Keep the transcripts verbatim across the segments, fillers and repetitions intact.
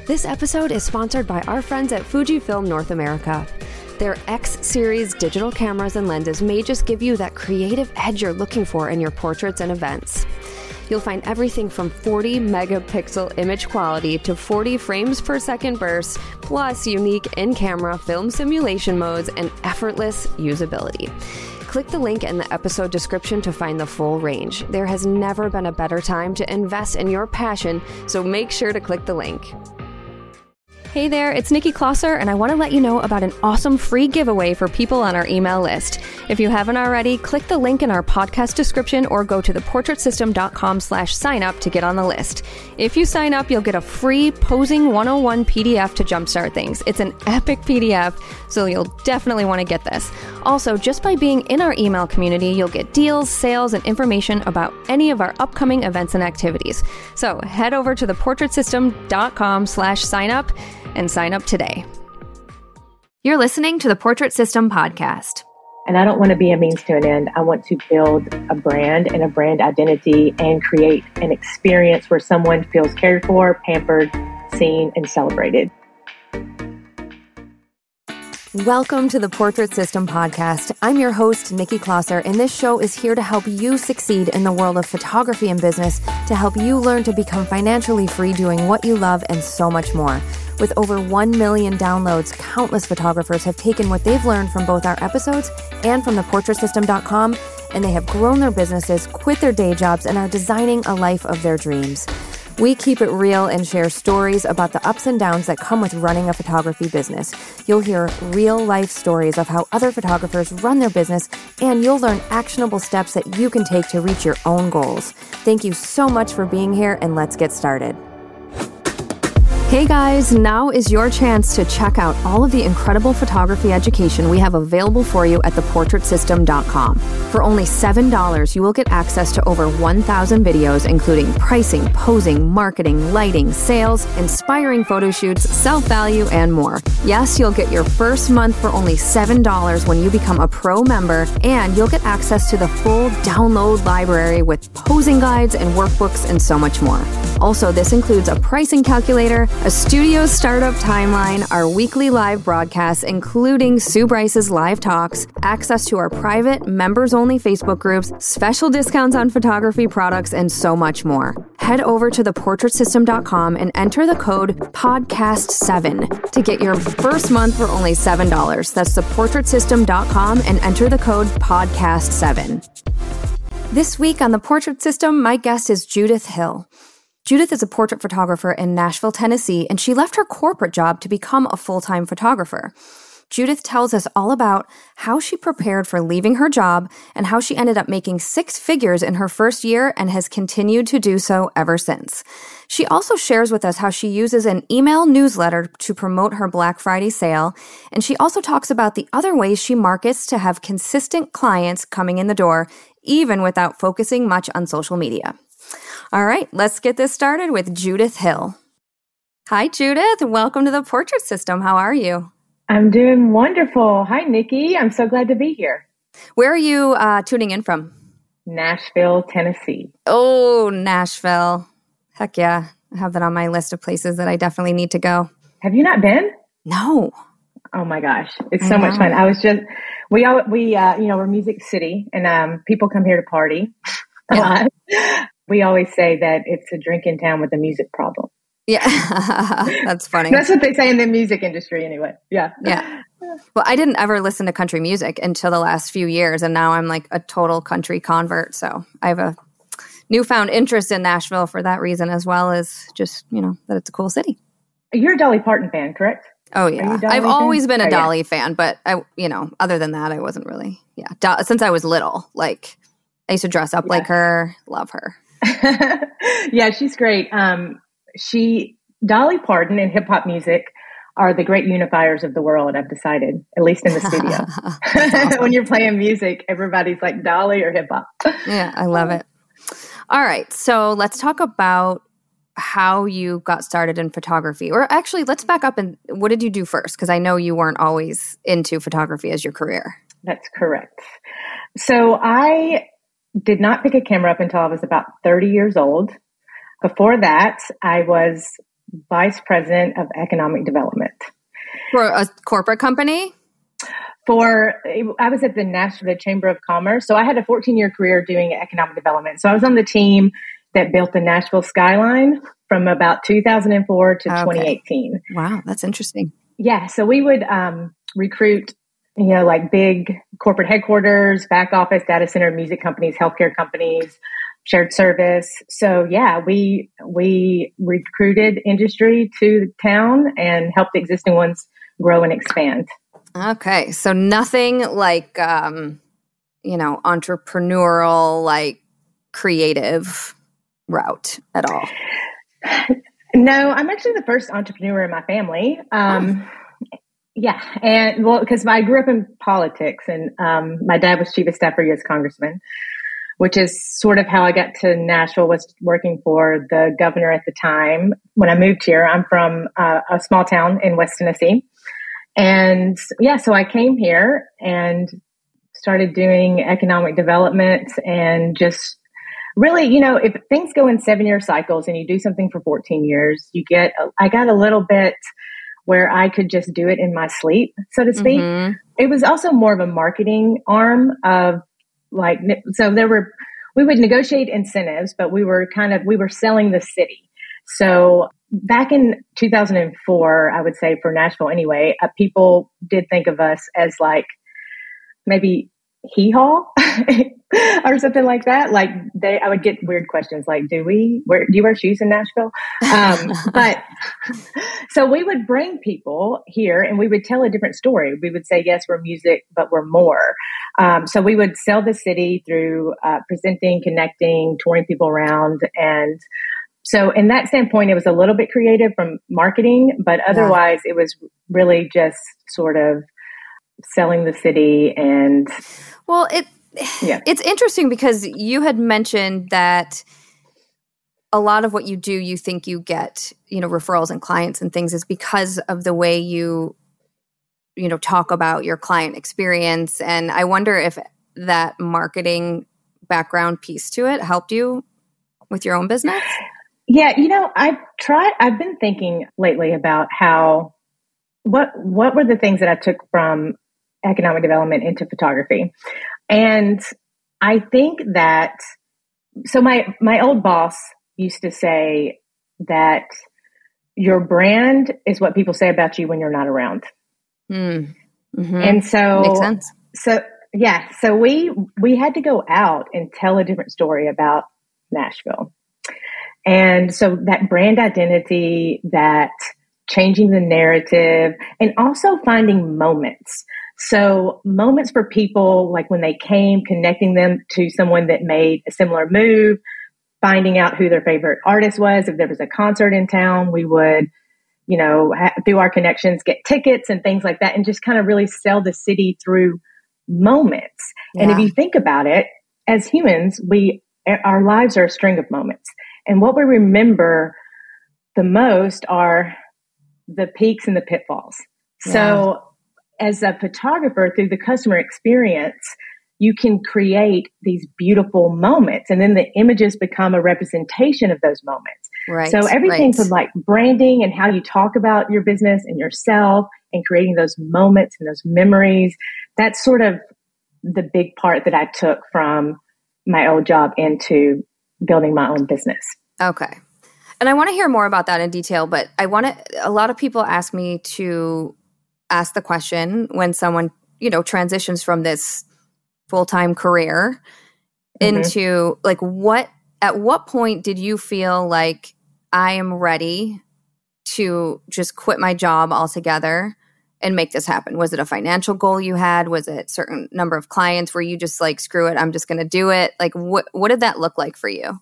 This episode is sponsored by our friends at Fujifilm North America. Their X-Series digital cameras and lenses may just give you that creative edge you're looking for in your portraits and events. You'll find everything from forty megapixel image quality to forty frames per second bursts, plus unique in-camera film simulation modes and effortless usability. Click the link in the episode description to find the full range. There has never been a better time to invest in your passion, so make sure to click the link. Hey there, it's Nikki Klosser, and I want to let you know about an awesome free giveaway for people on our email list. If you haven't already, click the link in our podcast description or go to theportraitsystem.com slash sign up to get on the list. If you sign up, you'll get a free Posing one oh one P D F to jumpstart things. It's an epic P D F, so you'll definitely want to get this. Also, just by being in our email community, you'll get deals, sales, and information about any of our upcoming events and activities. So head over to theportraitsystem.com slash sign up and sign up today. You're listening to the Portrait System podcast. And I don't want to be a means to an end. I want to build a brand and a brand identity and create an experience where someone feels cared for, pampered, seen, and celebrated. Welcome to the Portrait System podcast. I'm your host, Nikki Klosser, and this show is here to help you succeed in the world of photography and business, to help you learn to become financially free doing what you love and so much more. With over one million downloads, countless photographers have taken what they've learned from both our episodes and from the portrait system dot com, and they have grown their businesses, quit their day jobs, and are designing a life of their dreams. We keep it real and share stories about the ups and downs that come with running a photography business. You'll hear real-life stories of how other photographers run their business, and you'll learn actionable steps that you can take to reach your own goals. Thank you so much for being here, and let's get started. Hey guys, now is your chance to check out all of the incredible photography education we have available for you at the portrait system dot com. For only seven dollars, you will get access to over one thousand videos, including pricing, posing, marketing, lighting, sales, inspiring photo shoots, self-value, and more. Yes, you'll get your first month for only seven dollars when you become a pro member, and you'll get access to the full download library with posing guides and workbooks and so much more. Also, this includes a pricing calculator, a studio startup timeline, our weekly live broadcasts, including Sue Bryce's live talks, access to our private, members-only Facebook groups, special discounts on photography products, and so much more. Head over to the portrait system dot com and enter the code podcast seven to get your first month for only seven dollars. That's the portrait system dot com and enter the code podcast seven. This week on the Portrait System, my guest is Judith Hill. Judith is a portrait photographer in Nashville, Tennessee, and she left her corporate job to become a full-time photographer. Judith tells us all about how she prepared for leaving her job and how she ended up making six figures in her first year and has continued to do so ever since. She also shares with us how she uses an email newsletter to promote her Black Friday sale, and she also talks about the other ways she markets to have consistent clients coming in the door, even without focusing much on social media. All right, let's get this started with Judith Hill. Hi, Judith. Welcome to the Portrait System. How are you? I'm doing wonderful. Hi, Nikki. I'm so glad to be here. Where are you uh, tuning in from? Nashville, Tennessee. Oh, Nashville. Heck yeah. I have that on my list of places that I definitely need to go. Have you not been? No. Oh my gosh. It's so much fun. I was just, we all, we, uh, you know, we're Music City, and um, people come here to party a lot. We always say that it's a drink in town with a music problem. Yeah, that's funny. That's what they say in the music industry anyway. Yeah. Yeah. Well, I didn't ever listen to country music until the last few years, and now I'm like a total country convert. So I have a newfound interest in Nashville for that reason, as well as just, you know, that it's a cool city. You're a Dolly Parton fan, correct? Oh, yeah. I've always been a Dolly fan, but I, you know, other than that, I wasn't really, yeah. Do- since I was little, like I used to dress up like her, love her. Yeah, she's great. Um, she, Dolly Parton and hip hop music are the great unifiers of the world, I've decided, at least in the studio. Awesome. When you're playing music, everybody's like Dolly or hip hop. Yeah, I love it. All right. So let's talk about how you got started in photography. Or actually, let's back up and what did you do first? Because I know you weren't always into photography as your career. That's correct. So I did not pick a camera up until I was about thirty years old. Before that, I was vice president of economic development. For a corporate company? For, I was at the Nashville Chamber of Commerce. So I had a fourteen-year career doing economic development. So I was on the team that built the Nashville skyline from about two thousand four to okay. twenty eighteen. Wow, that's interesting. Yeah, so we would um, recruit, you know, like big corporate headquarters, back office, data center, music companies, healthcare companies, shared service. So yeah, we we recruited industry to town and helped existing ones grow and expand. Okay, so nothing like, um, you know, entrepreneurial, like creative route at all. No, I'm actually the first entrepreneur in my family. Um, oh. Yeah, and well, because I grew up in politics, and um, my dad was chief of staff for U S congressman, which is sort of how I got to Nashville, was working for the governor at the time. When I moved here, I'm from uh, a small town in West Tennessee. And yeah, so I came here and started doing economic development and just really, you know, if things go in seven year cycles and you do something for fourteen years, you get, I got a little bit where I could just do it in my sleep, so to speak. Mm-hmm. It was also more of a marketing arm of like, so there were, we would negotiate incentives, but we were kind of, we were selling the city. So back in two thousand four, I would say for Nashville anyway, uh, people did think of us as like maybe hee-haw or something like that. Like they, I would get weird questions like, do we wear, do you wear shoes in Nashville? Um, but so we would bring people here and we would tell a different story. We would say, yes, we're music, but we're more. Um, so we would sell the city through uh, presenting, connecting, touring people around. And so in that standpoint, it was a little bit creative from marketing, but otherwise yeah. it was really just sort of selling the city. And well, it yeah. it's interesting because you had mentioned that a lot of what you do, you think you get, you know, referrals and clients and things is because of the way you, you know, talk about your client experience. And I wonder if that marketing background piece to it helped you with your own business? Yeah, you know, I've tried, I've been thinking lately about how, what, what were the things that I took from economic development into photography? And I think that, so my, my old boss used to say that your brand is what people say about you when you're not around. Mm. Mm-hmm. And so, makes sense. So yeah, so we, we had to go out and tell a different story about Nashville. And so that brand identity, that changing the narrative, and also finding moments. So moments for people, like when they came, connecting them to someone that made a similar move, finding out who their favorite artist was. If there was a concert in town, we would, you know, ha- through our connections, get tickets and things like that, and just kind of really sell the city through moments. Yeah. And if you think about it, as humans, we, our lives are a string of moments. And what we remember the most are the peaks and the pitfalls. Yeah. So as a photographer, through the customer experience, you can create these beautiful moments. And then the images become a representation of those moments. Right. So everything right. from like branding and how you talk about your business and yourself and creating those moments and those memories, that's sort of the big part that I took from my old job into building my own business. Okay. And I want to hear more about that in detail, but I want to, a lot of people ask me to ask the question when someone, you know, transitions from this full-time career mm-hmm. into like what, at what point did you feel like I am ready to just quit my job altogether and make this happen? Was it a financial goal you had? Was it a certain number of clients where you just like, screw it, I'm just going to do it? Like, what, what did that look like for you?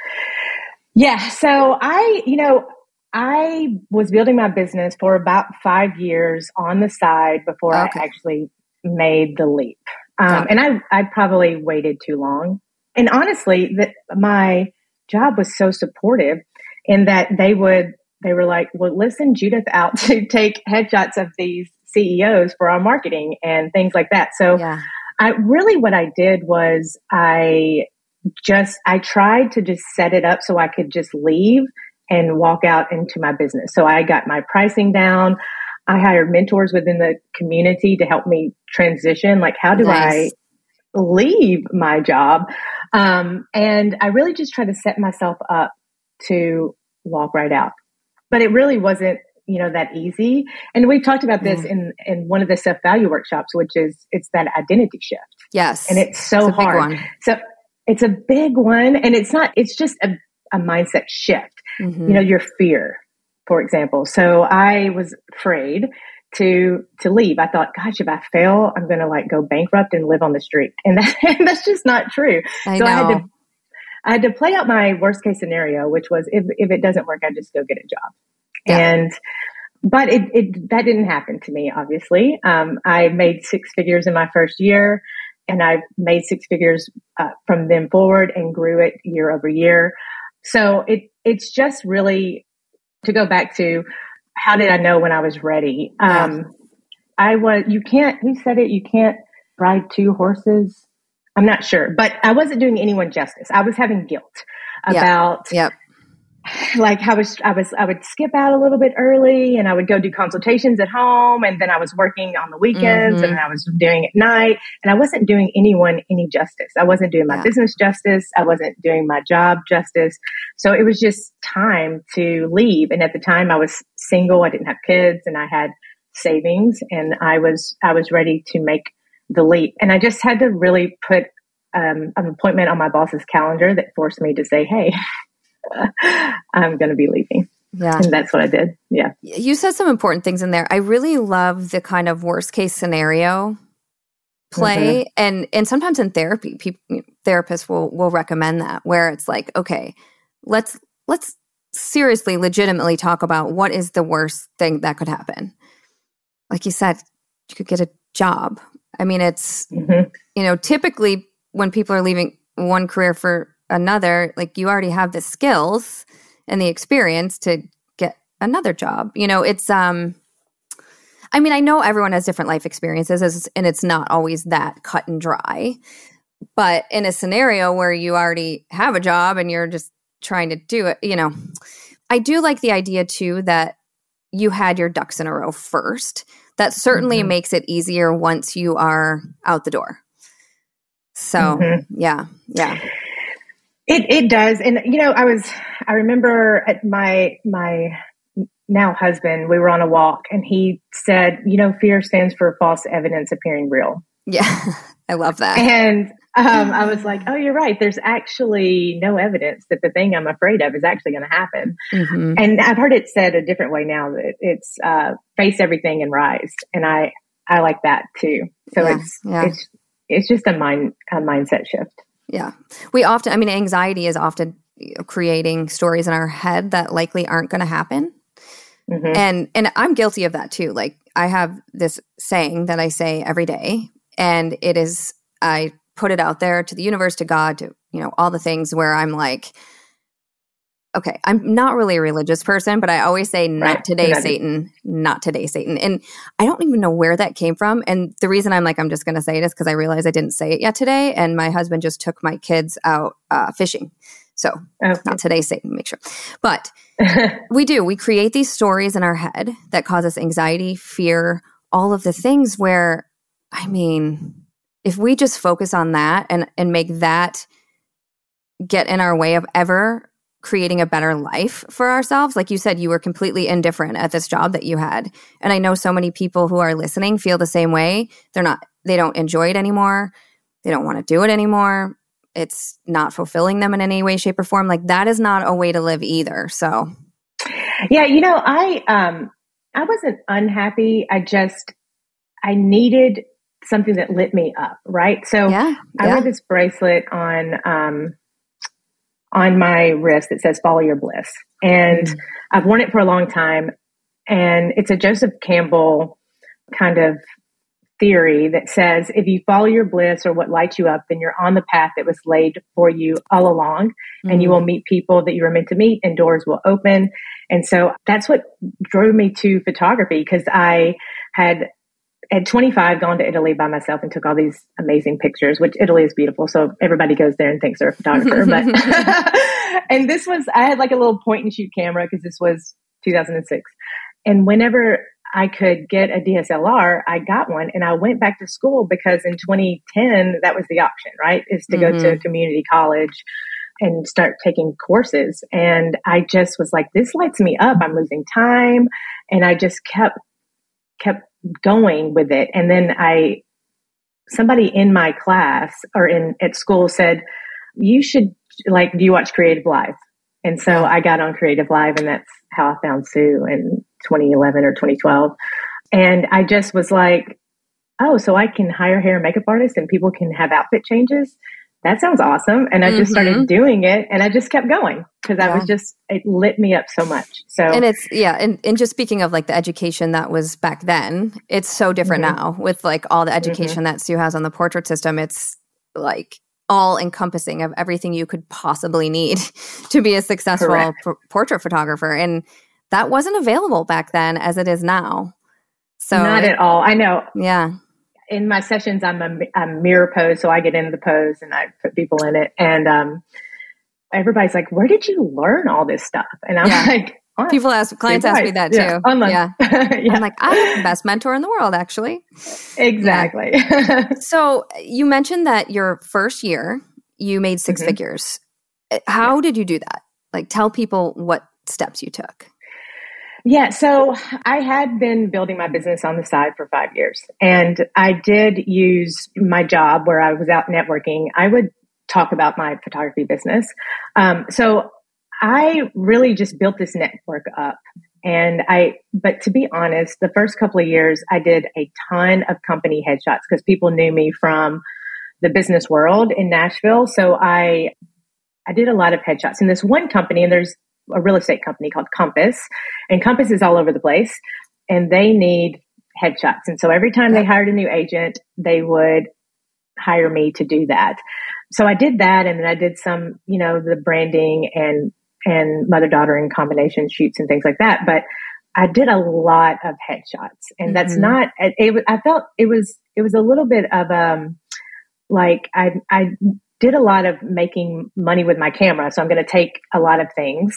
Yeah. So I, you know, I was building my business for about five years on the side before okay. I actually made the leap. Um, and I, I probably waited too long. And honestly, that my job was so supportive in that they would, they were like, well, listen, Judith out to take headshots of these C E Os for our marketing and things like that. So yeah. I really, what I did was I just, I tried to just set it up so I could just leave and walk out into my business. So I got my pricing down. I hired mentors within the community to help me transition. Like, how do Nice. I leave my job? Um, and I really just tried to set myself up to walk right out. But it really wasn't, you know, that easy. And we've talked about this Yeah. in, in one of the self-value workshops, which is, it's that identity shift. Yes. And it's so It's a big hard. one. So it's a big one. And it's not, it's just a, a mindset shift. Mhm. You know, your fear, for example. So I was afraid to, to leave. I thought, gosh, if I fail, I'm going to like go bankrupt and live on the street. And, that, and that's just not true. I so know. I had to, I had to play out my worst case scenario, which was if, if it doesn't work, I just go get a job. Yeah. And, but it, it, that didn't happen to me, obviously. Um, I made six figures in my first year, and I made six figures uh, from then forward and grew it year over year. So it, it's just really to go back to how did I know when I was ready? Um, Yeah. I was, you can't, who said it? You can't ride two horses. I'm not sure, but I wasn't doing anyone justice. I was having guilt Yep. about Yep. like I was, I was, I would skip out a little bit early, and I would go do consultations at home, and then I was working on the weekends, Mhm. and then I was doing it at night, and I wasn't doing anyone any justice. I wasn't doing my Yeah. business justice. I wasn't doing my job justice. So it was just time to leave. And at the time I was single, I didn't have kids, and I had savings, and I was, I was ready to make the leap. And I just had to really put um, an appointment on my boss's calendar that forced me to say, hey, I'm going to be leaving. Yeah. And that's what I did. Yeah. You said some important things in there. I really love the kind of worst case scenario play. Mm-hmm. And and sometimes in therapy, people, therapists will will recommend that, where it's like, okay, let's let's seriously, legitimately talk about what is the worst thing that could happen. Like you said, you could get a job. I mean, it's, mm-hmm. you know, typically when people are leaving one career for another, like you already have the skills and the experience to get another job. You know, it's, um, I mean, I know everyone has different life experiences, and it's not always that cut and dry, but in a scenario where you already have a job and you're just trying to do it, you know, I do like the idea too that you had your ducks in a row first. That certainly mm-hmm. makes it easier once you are out the door. So, mm-hmm. yeah, yeah. It it does. And, you know, I was, I remember at my, my now husband, we were on a walk, and he said, you know, fear stands for false evidence appearing real. Yeah, I love that. And um, I was like, oh, you're right. There's actually no evidence that the thing I'm afraid of is actually going to happen. Mm-hmm. And I've heard it said a different way now, that it's uh, face everything and rise. And I, I like that too. So yeah, it's, yeah. it's, it's just a mind, a mindset shift. Yeah. We often, I mean, anxiety is often creating stories in our head that likely aren't going to happen. Mm-hmm. And, and I'm guilty of that too. Like, I have this saying that I say every day, and it is, I put it out there to the universe, to God, to, you know, all the things where I'm like, okay, I'm not really a religious person, but I always say, not right. today, not Satan, not today, Satan. And I don't even know where that came from. And the reason I'm like, I'm just going to say it is because I realized I didn't say it yet today. And my husband just took my kids out uh, fishing. So okay. Not today, Satan, make sure. But we do, we create these stories in our head that cause us anxiety, fear, all of the things where, I mean, if we just focus on that and, and make that get in our way of ever creating a better life for ourselves. Like you said, you were completely indifferent at this job that you had. And I know so many people who are listening feel the same way. They're not, they don't enjoy it anymore. They don't want to do it anymore. It's not fulfilling them in any way, shape, or form. Like, that is not a way to live either. So, yeah, you know, I, um, I wasn't unhappy. I just, I needed something that lit me up. Right. So yeah, I yeah. wear this bracelet on, um, on my wrist that says follow your bliss. And mm. I've worn it for a long time. And it's a Joseph Campbell kind of theory that says, if you follow your bliss or what lights you up, then you're on the path that was laid for you all along. Mm. And you will meet people that you were meant to meet, and doors will open. And so that's what drove me to photography, because I had at twenty-five, gone to Italy by myself and took all these amazing pictures, which Italy is beautiful. So everybody goes there and thinks they're a photographer. But and this was, I had like a little point and shoot camera because this was two thousand six. And whenever I could get a D S L R, I got one, and I went back to school because in twenty ten, that was the option, right? Is to mm-hmm. go to a community college and start taking courses. And I just was like, this lights me up. I'm losing time. And I just kept, kept going with it. And then I, somebody in my class or in at school said, you should, like, do you watch Creative Live? And so I got on Creative Live, and that's how I found Sue in twenty eleven or twenty twelve. And I just was like, oh, so I can hire hair and makeup artists and people can have outfit changes. That sounds awesome. And I just mm-hmm. started doing it, and I just kept going because yeah. I was just, it lit me up so much. So, and it's, yeah. And, and just speaking of like the education that was back then, it's so different mm-hmm. now with like all the education mm-hmm. that Sue has on the portrait system. It's like all encompassing of everything you could possibly need to be a successful p- portrait photographer. And that wasn't available back then as it is now. So not at all. I know. Yeah. In my sessions, I'm a, a mirror pose. So I get into the pose and I put people in it. And um, everybody's like, where did you learn all this stuff? And I'm yeah. like, oh, people ask, clients ask me that too. Yeah. Online. Yeah. yeah. I'm like, I have the best mentor in the world, actually. Exactly. Yeah. So you mentioned that your first year, you made six mm-hmm. figures. How yeah. did you do that? Like, tell people what steps you took. Yeah. So I had been building my business on the side for five years, and I did use my job where I was out networking. I would talk about my photography business. Um, so I really just built this network up. And I, but to be honest, the first couple of years I did a ton of company headshots because people knew me from the business world in Nashville. So I, I did a lot of headshots in this one company, and there's a real estate company called Compass, and Compass is all over the place, and they need headshots. And so every time they hired a new agent, they would hire me to do that. So I did that. And then I did some, you know, the branding and, and mother-daughter in combination shoots and things like that. But I did a lot of headshots, and mm-hmm. that's not, it, it, I felt it was, it was a little bit of, um, like I, I, did a lot of making money with my camera. So I'm going to take a lot of things.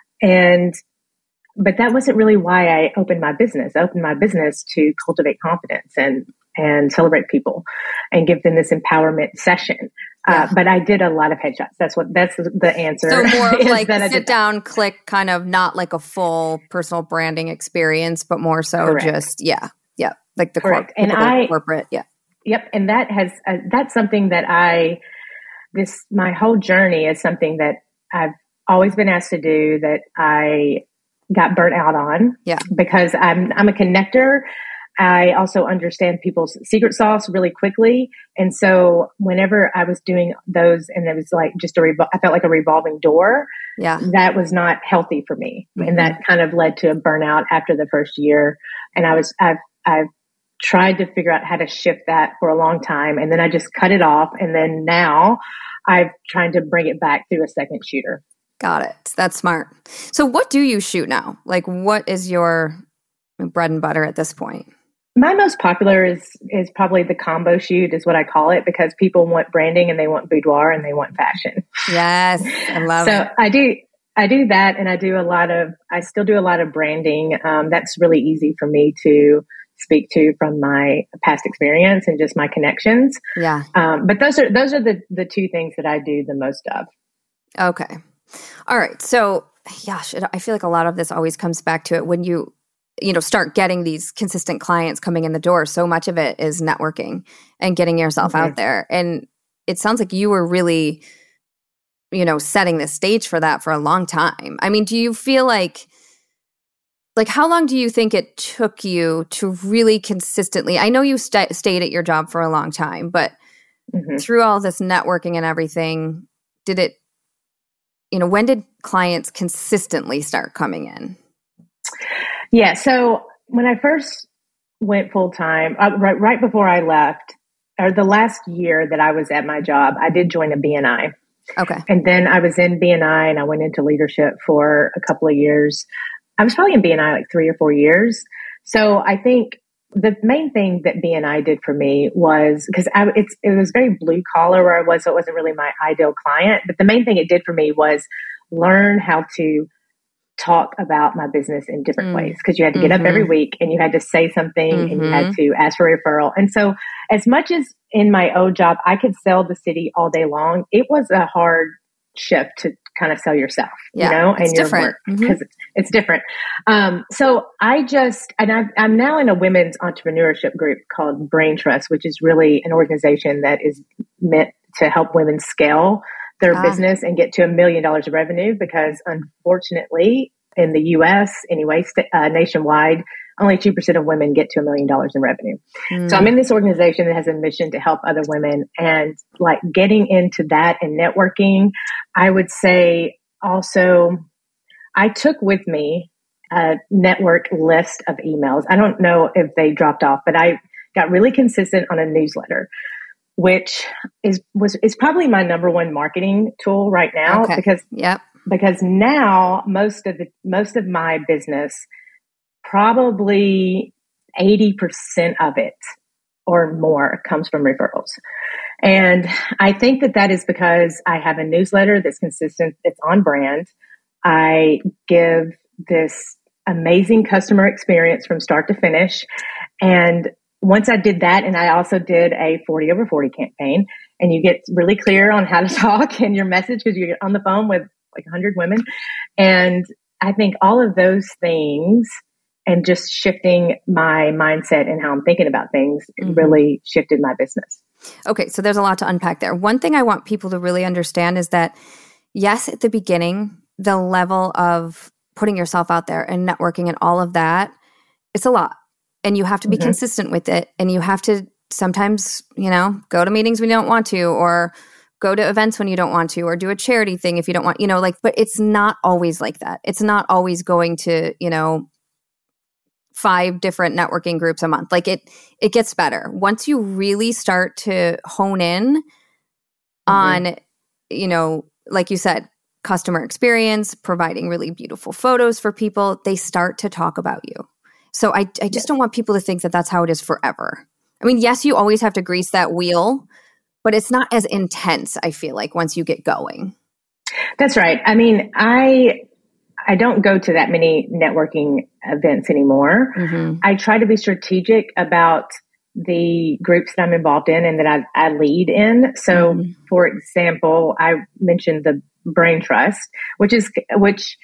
And, but that wasn't really why I opened my business. I opened my business to cultivate confidence and, and celebrate people and give them this empowerment session. Yeah. Uh, but I did a lot of headshots. That's what, that's the answer. So more of like sit down, click, kind of not like a full personal branding experience, but more so Correct. just, yeah. Yeah. Like the corp- and I, corporate. Yeah. Yep. And that has, uh, that's something that I, This, my whole journey is something that I've always been asked to do that I got burnt out on. Yeah. Because I'm, I'm a connector. I also understand people's secret sauce really quickly. And so whenever I was doing those, and it was like just a, revol- I felt like a revolving door. Yeah. That was not healthy for me. Mm-hmm. And that kind of led to a burnout after the first year. And I was, I've, I've, tried to figure out how to shift that for a long time. And then I just cut it off. And then now I'm trying to bring it back through a second shooter. Got it. That's smart. So what do you shoot now? Like, what is your bread and butter at this point? My most popular is, is probably the combo shoot is what I call it, because people want branding and they want boudoir and they want fashion. Yes. I love so it. So I do, I do that. And I do a lot of, I still do a lot of branding. Um, that's really easy for me to speak to from my past experience and just my connections. Yeah. Um, but those are, those are the, the two things that I do the most of. Okay. All right. So, gosh, I feel like a lot of this always comes back to it when you, you know, start getting these consistent clients coming in the door. So much of it is networking and getting yourself mm-hmm. out there. And it sounds like you were really, you know, setting the stage for that for a long time. I mean, do you feel like, Like, how long do you think it took you to really consistently, I know you st- stayed at your job for a long time, but mm-hmm. through all this networking and everything, did it, you know, when did clients consistently start coming in? Yeah. So when I first went full time, uh, right, right before I left, or the last year that I was at my job, I did join a B N I. Okay. And then I was in B N I and I went into leadership for a couple of years. I was probably in B N I like three or four years. So I think the main thing that B N I did for me was because I, it's, it was very blue collar where I was, so it wasn't really my ideal client. But the main thing it did for me was learn how to talk about my business in different mm. ways, because you had to get mm-hmm. up every week and you had to say something mm-hmm. and you had to ask for a referral. And so as much as in my old job, I could sell the city all day long, it was a hard shift to kind of sell yourself, yeah, you know, and your different. work because mm-hmm. it's, it's different. Um, so I just, and I've, I'm now in a women's entrepreneurship group called Brain Trust, which is really an organization that is meant to help women scale their ah. business and get to a million dollars of revenue, because unfortunately in the U S anyway, st- uh, nationwide, only two percent of women get to a million dollars in revenue. Mm. So I'm in this organization that has a mission to help other women, and like getting into that and networking. I would say also I took with me a network list of emails. I don't know if they dropped off, but I got really consistent on a newsletter, which is, was, is probably my number one marketing tool right now okay. because, yep. because now most of the, most of my business, probably eighty percent of it or more comes from referrals. And I think that that is because I have a newsletter that's consistent, it's on brand. I give this amazing customer experience from start to finish. And once I did that, and I also did a forty over forty campaign, and you get really clear on how to talk and your message because you get on the phone with like one hundred women. And I think all of those things and just shifting my mindset and how I'm thinking about things mm-hmm. really shifted my business. Okay, so there's a lot to unpack there. One thing I want people to really understand is that, yes, at the beginning, the level of putting yourself out there and networking and all of that, it's a lot. And you have to be mm-hmm. consistent with it. And you have to sometimes, you know, go to meetings when you don't want to, or go to events when you don't want to, or do a charity thing if you don't want, you know, like, but it's not always like that. It's not always going to, you know, five different networking groups a month. Like it, it gets better. Once you really start to hone in mm-hmm. on, you know, like you said, customer experience, providing really beautiful photos for people, they start to talk about you. So I, I just yes. don't want people to think that that's how it is forever. I mean, yes, you always have to grease that wheel, but it's not as intense, I feel like, once you get going. That's right. I mean, I I don't go to that many networking events anymore. Mm-hmm. I try to be strategic about the groups that I'm involved in and that I, I lead in. So, mm-hmm. for example, I mentioned the Brain Trust, which is which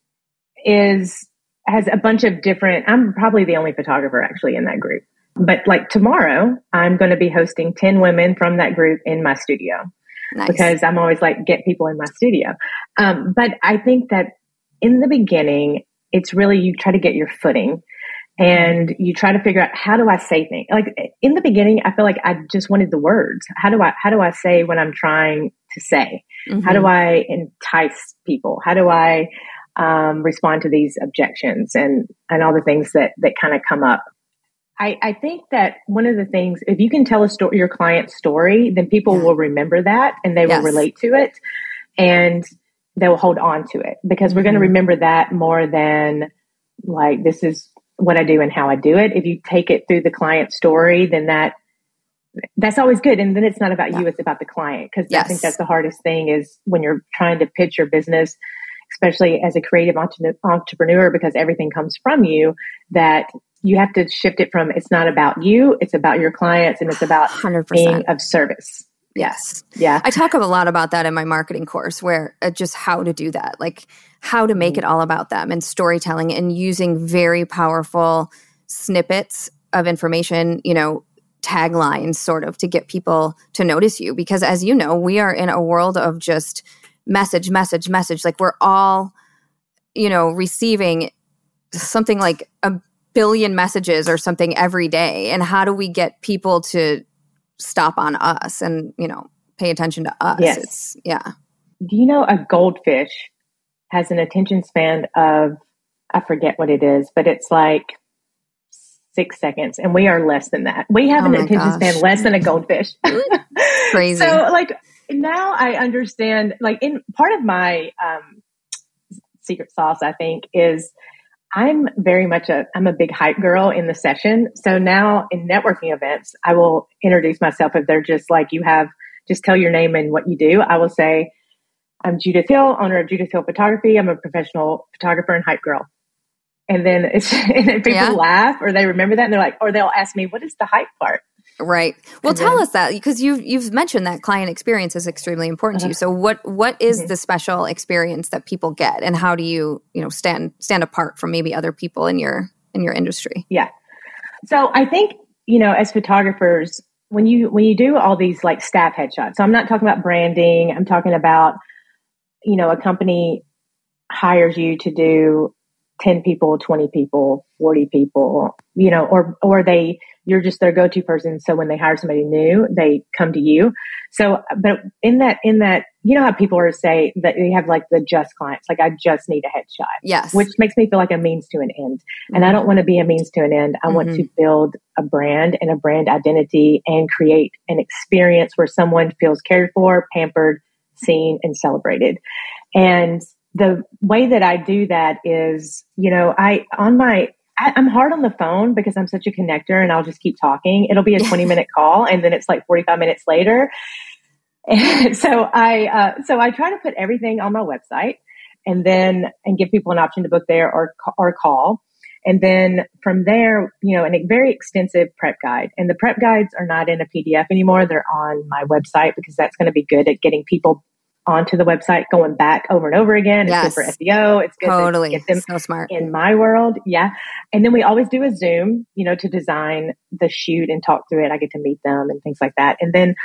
is has a bunch of different. I'm probably the only photographer actually in that group. But like tomorrow, I'm going to be hosting ten women from that group in my studio nice. Because I'm always like, get people in my studio. Um, but I think that in the beginning, it's really, you try to get your footing and you try to figure out, how do I say things? Like in the beginning, I feel like I just wanted the words. How do I, how do I say what I'm trying to say? Mm-hmm. How do I entice people? How do I um, respond to these objections and, and all the things that, that kind of come up? I, I think that one of the things, if you can tell a story, your client's story, then people yeah. will remember that and they yes. will relate to it and they will hold on to it, because mm-hmm. we're going to remember that more than like, this is what I do and how I do it. If you take it through the client story, then that that's always good. And then it's not about yeah. you, it's about the client. Cause yes. I think that's the hardest thing is when you're trying to pitch your business, especially as a creative entre- entrepreneur, because everything comes from you, that you have to shift it from, it's not about you, it's about your clients, and it's about one hundred percent being of service. Yes. Yeah. I talk a lot about that in my marketing course, where uh, just how to do that, like how to make mm-hmm. it all about them, and storytelling, and using very powerful snippets of information, you know, taglines sort of to get people to notice you. Because as you know, we are in a world of just message, message, message. Like we're all, you know, receiving something like a billion messages or something every day. And how do we get people to stop on us and, you know, pay attention to us? Yes. It's, yeah. Do you know a goldfish has an attention span of, I forget what it is, but it's like six seconds, and we are less than that. We have oh an attention gosh. span less than a goldfish. Crazy. So like now I understand, like in part of my um, secret sauce, I think, is I'm very much a, I'm a big hype girl in the session. So now in networking events, I will introduce myself. If they're just like, you have, just tell your name and what you do. I will say, I'm Judith Hill, owner of Judith Hill Photography. I'm a professional photographer and hype girl. And then it's, and then people yeah. laugh or they remember that and they're like, or they'll ask me, what is the hype part? Right. Well, and tell then, us that because you've, you've mentioned that client experience is extremely important uh-huh. to you. So what, what is mm-hmm. the special experience that people get and how do you, you know, stand, stand apart from maybe other people in your, in your industry? Yeah. So I think, you know, as photographers, when you, when you do all these like staff headshots, so I'm not talking about branding. I'm talking about, you know, a company hires you to do ten people, twenty people, forty people, you know, or, or they, you're just their go-to person. So when they hire somebody new, they come to you. So, but in that, in that, you know how people are say that they have like the just clients, like I just need a headshot. Yes. Which makes me feel like a means to an end. Mm-hmm. And I don't want to be a means to an end. I mm-hmm. want to build a brand and a brand identity and create an experience where someone feels cared for, pampered, seen, and celebrated. And the way that I do that is, you know, I, on my, I, I'm hard on the phone because I'm such a connector and I'll just keep talking. It'll be a twenty minute call and then it's like forty-five minutes later. And so I, uh, so I try to put everything on my website and then, and give people an option to book there or, or call. And then from there, you know, and a very extensive prep guide. And the prep guides are not in a P D F anymore. They're on my website because that's going to be good at getting people onto the website, going back over and over again. It's yes. good for S E O. It's good totally. to get them so smart. In my world. Yeah. And then we always do a Zoom, you know, to design the shoot and talk through it. I get to meet them and things like that. And then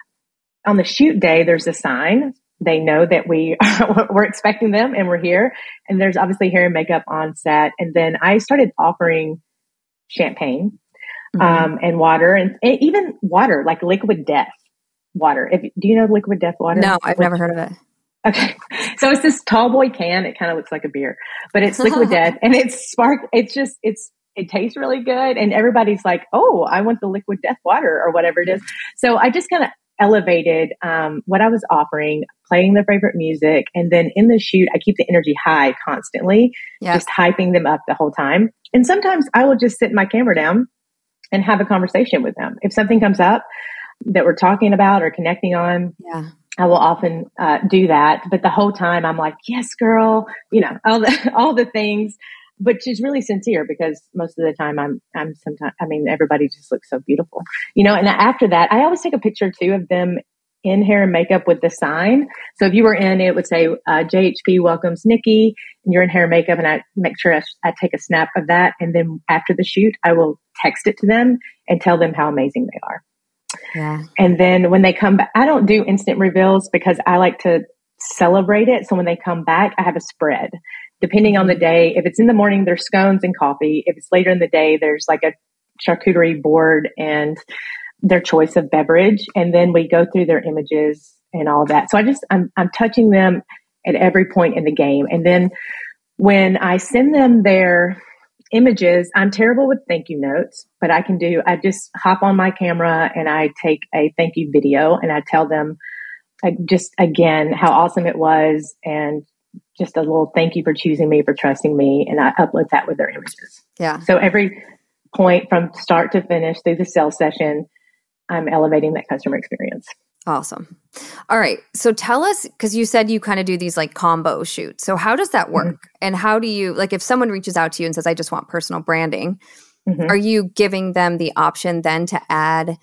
on the shoot day, there's a sign. They know that we we're expecting them and we're here. And there's obviously hair and makeup on set. And then I started offering champagne, mm-hmm. um, and water and, and even water, like Liquid Death. Water. If, do you know Liquid Death water? No, I've Which, never heard of it. Okay. So it's this tall boy can. It kind of looks like a beer, but it's Liquid Death and it's spark. It's just, it's, it tastes really good. And everybody's like, oh, I want the Liquid Death water or whatever it is. So I just kind of elevated, um, what I was offering, playing their favorite music. And then in the shoot, I keep the energy high constantly, yeah. just hyping them up the whole time. And sometimes I will just sit my camera down and have a conversation with them. If something comes up that we're talking about or connecting on, yeah. I will often uh, do that. But the whole time I'm like, yes, girl, you know, all the, all the things, which is really sincere because most of the time I'm, I'm sometimes, I mean, everybody just looks so beautiful, you know, and after that, I always take a picture too of them in hair and makeup with the sign. So if you were in, it would say, uh, J H P welcomes Nikki and you're in hair and makeup. And I make sure I, I take a snap of that. And then after the shoot, I will text it to them and tell them how amazing they are. Yeah. And then when they come back, I don't do instant reveals because I like to celebrate it. So when they come back, I have a spread depending on the day. If it's in the morning, there's scones and coffee. If it's later in the day, there's like a charcuterie board and their choice of beverage. And then we go through their images and all that. So I just, I'm, I'm touching them at every point in the game. And then when I send them their images, I'm terrible with thank you notes, but I can do, I just hop on my camera and I take a thank you video and I tell them like, just again, how awesome it was. And just a little thank you for choosing me, for trusting me. And I upload that with their images. Yeah. So every point from start to finish through the sales session, I'm elevating that customer experience. Awesome. All right. So tell us, because you said you kind of do these like combo shoots. So how does that work? Mm-hmm. And how do you, like if someone reaches out to you and says, I just want personal branding, mm-hmm. are you giving them the option then to add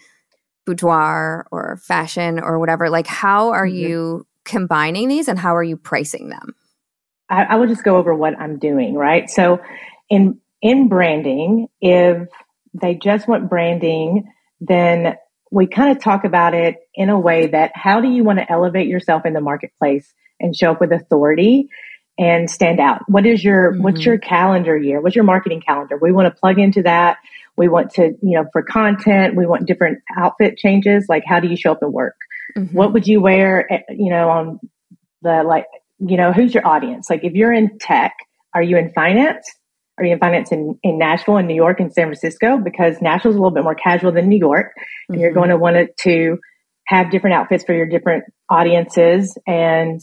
boudoir or fashion or whatever? Like how are mm-hmm. you combining these and how are you pricing them? I, I will just go over what I'm doing, right? So in, in branding, if they just want branding, then we kind of talk about it in a way that how do you want to elevate yourself in the marketplace and show up with authority and stand out? What is your, mm-hmm. what's your calendar year? What's your marketing calendar? We want to plug into that. We want to, you know, for content, we want different outfit changes. Like how do you show up and work? Mm-hmm. What would you wear, you know, on the, like, you know, who's your audience? Like if you're in tech, are you in finance? Are you in finance in, in Nashville and New York and San Francisco? Because Nashville's a little bit more casual than New York. And mm-hmm. you're going to want it to have different outfits for your different audiences and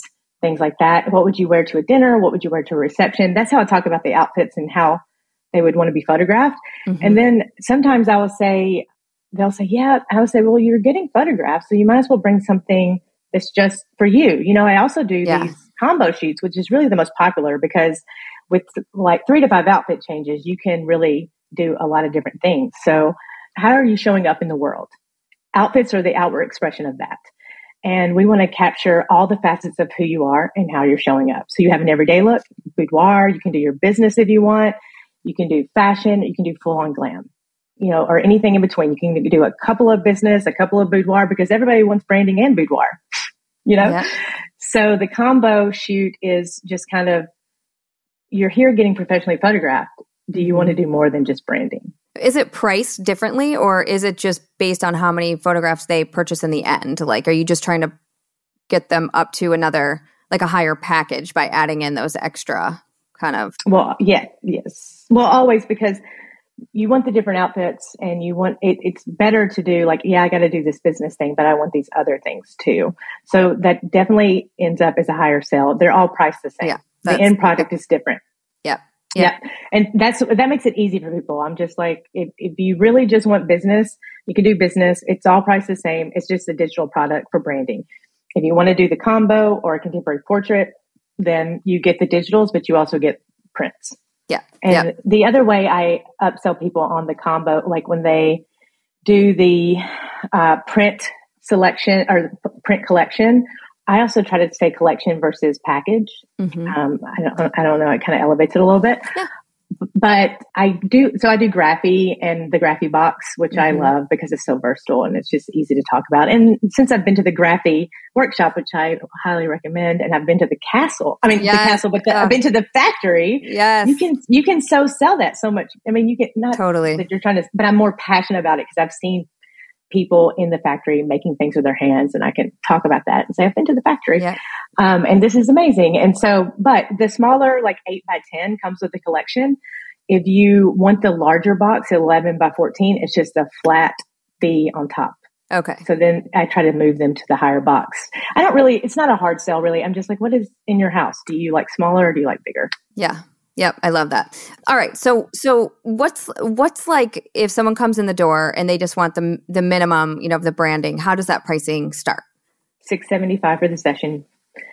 things like that. What would you wear to a dinner? What would you wear to a reception? That's how I talk about the outfits and how they would want to be photographed. Mm-hmm. And then sometimes I will say, they'll say, yeah, I will say, well, you're getting photographed, so you might as well bring something that's just for you. You know, I also do yeah. these combo shoots, which is really the most popular because with like three to five outfit changes, you can really do a lot of different things. So how are you showing up in the world? Outfits are the outward expression of that. And we want to capture all the facets of who you are and how you're showing up. So you have an everyday look, boudoir, you can do your business if you want, you can do fashion, you can do full on glam, you know, or anything in between. You can do a couple of business, a couple of boudoir, because everybody wants branding and boudoir, you know? Yeah. So the combo shoot is just kind of, you're here getting professionally photographed. Do you want to do more than just branding? Is it priced differently, or is it just based on how many photographs they purchase in the end? Like, are you just trying to get them up to another, like a higher package by adding in those extra kind of? Well, yeah, yes. Well, always, because you want the different outfits and you want it. It's better to do like, yeah, I got to do this business thing, but I want these other things too. So that definitely ends up as a higher sale. They're all priced the same. Yeah, the end product is different. Yeah. Yeah. yeah. And that's, that makes it easy for people. I'm just like, if, if you really just want business, you can do business. It's all priced the same. It's just a digital product for branding. If you want to do the combo or a contemporary portrait, then you get the digitals, but you also get prints. Yeah. And yeah. the other way I upsell people on the combo, like when they do the uh, print selection or print collection, I also try to say collection versus package. Mm-hmm. Um, I don't, I don't know. It kind of elevates it a little bit, yeah. But I do. So I do Graphy and the Graphy box, which mm-hmm. I love because it's so versatile and it's just easy to talk about. And since I've been to the Graphy workshop, which I highly recommend, and I've been to the castle, I mean, yes. the castle, but the, oh. I've been to the factory. Yes. You can, you can so sell that so much. I mean, you get not totally that you're trying to, but I'm more passionate about it because I've seen people in the factory making things with their hands, and I can talk about that and say, I've been to the factory. Yeah. Um, and this is amazing. And so, but the smaller, like eight by ten comes with the collection. If you want the larger box, eleven by fourteen, it's just a flat fee on top. Okay. So then I try to move them to the higher box. I don't really, it's not a hard sell really. I'm just like, what is in your house? Do you like smaller or do you like bigger? Yeah. Yep, I love that. All right, so so what's what's like if someone comes in the door and they just want the the minimum, you know, of the branding? How does that pricing start? six seventy-five for the session,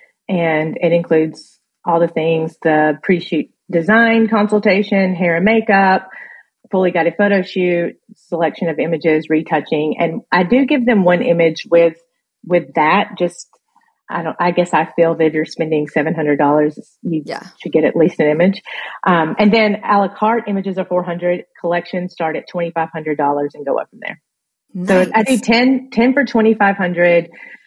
and it includes all the things: the pre-shoot design consultation, hair and makeup, fully guided photo shoot, selection of images, retouching, and I do give them one image with with that. Just I don't. I guess I feel that if you're spending seven hundred dollars, you yeah. should get at least an image. Um, and then a la carte images are four hundred. Collections start at twenty five hundred dollars and go up from there. Nice. So I do ten, ten for twenty five hundred,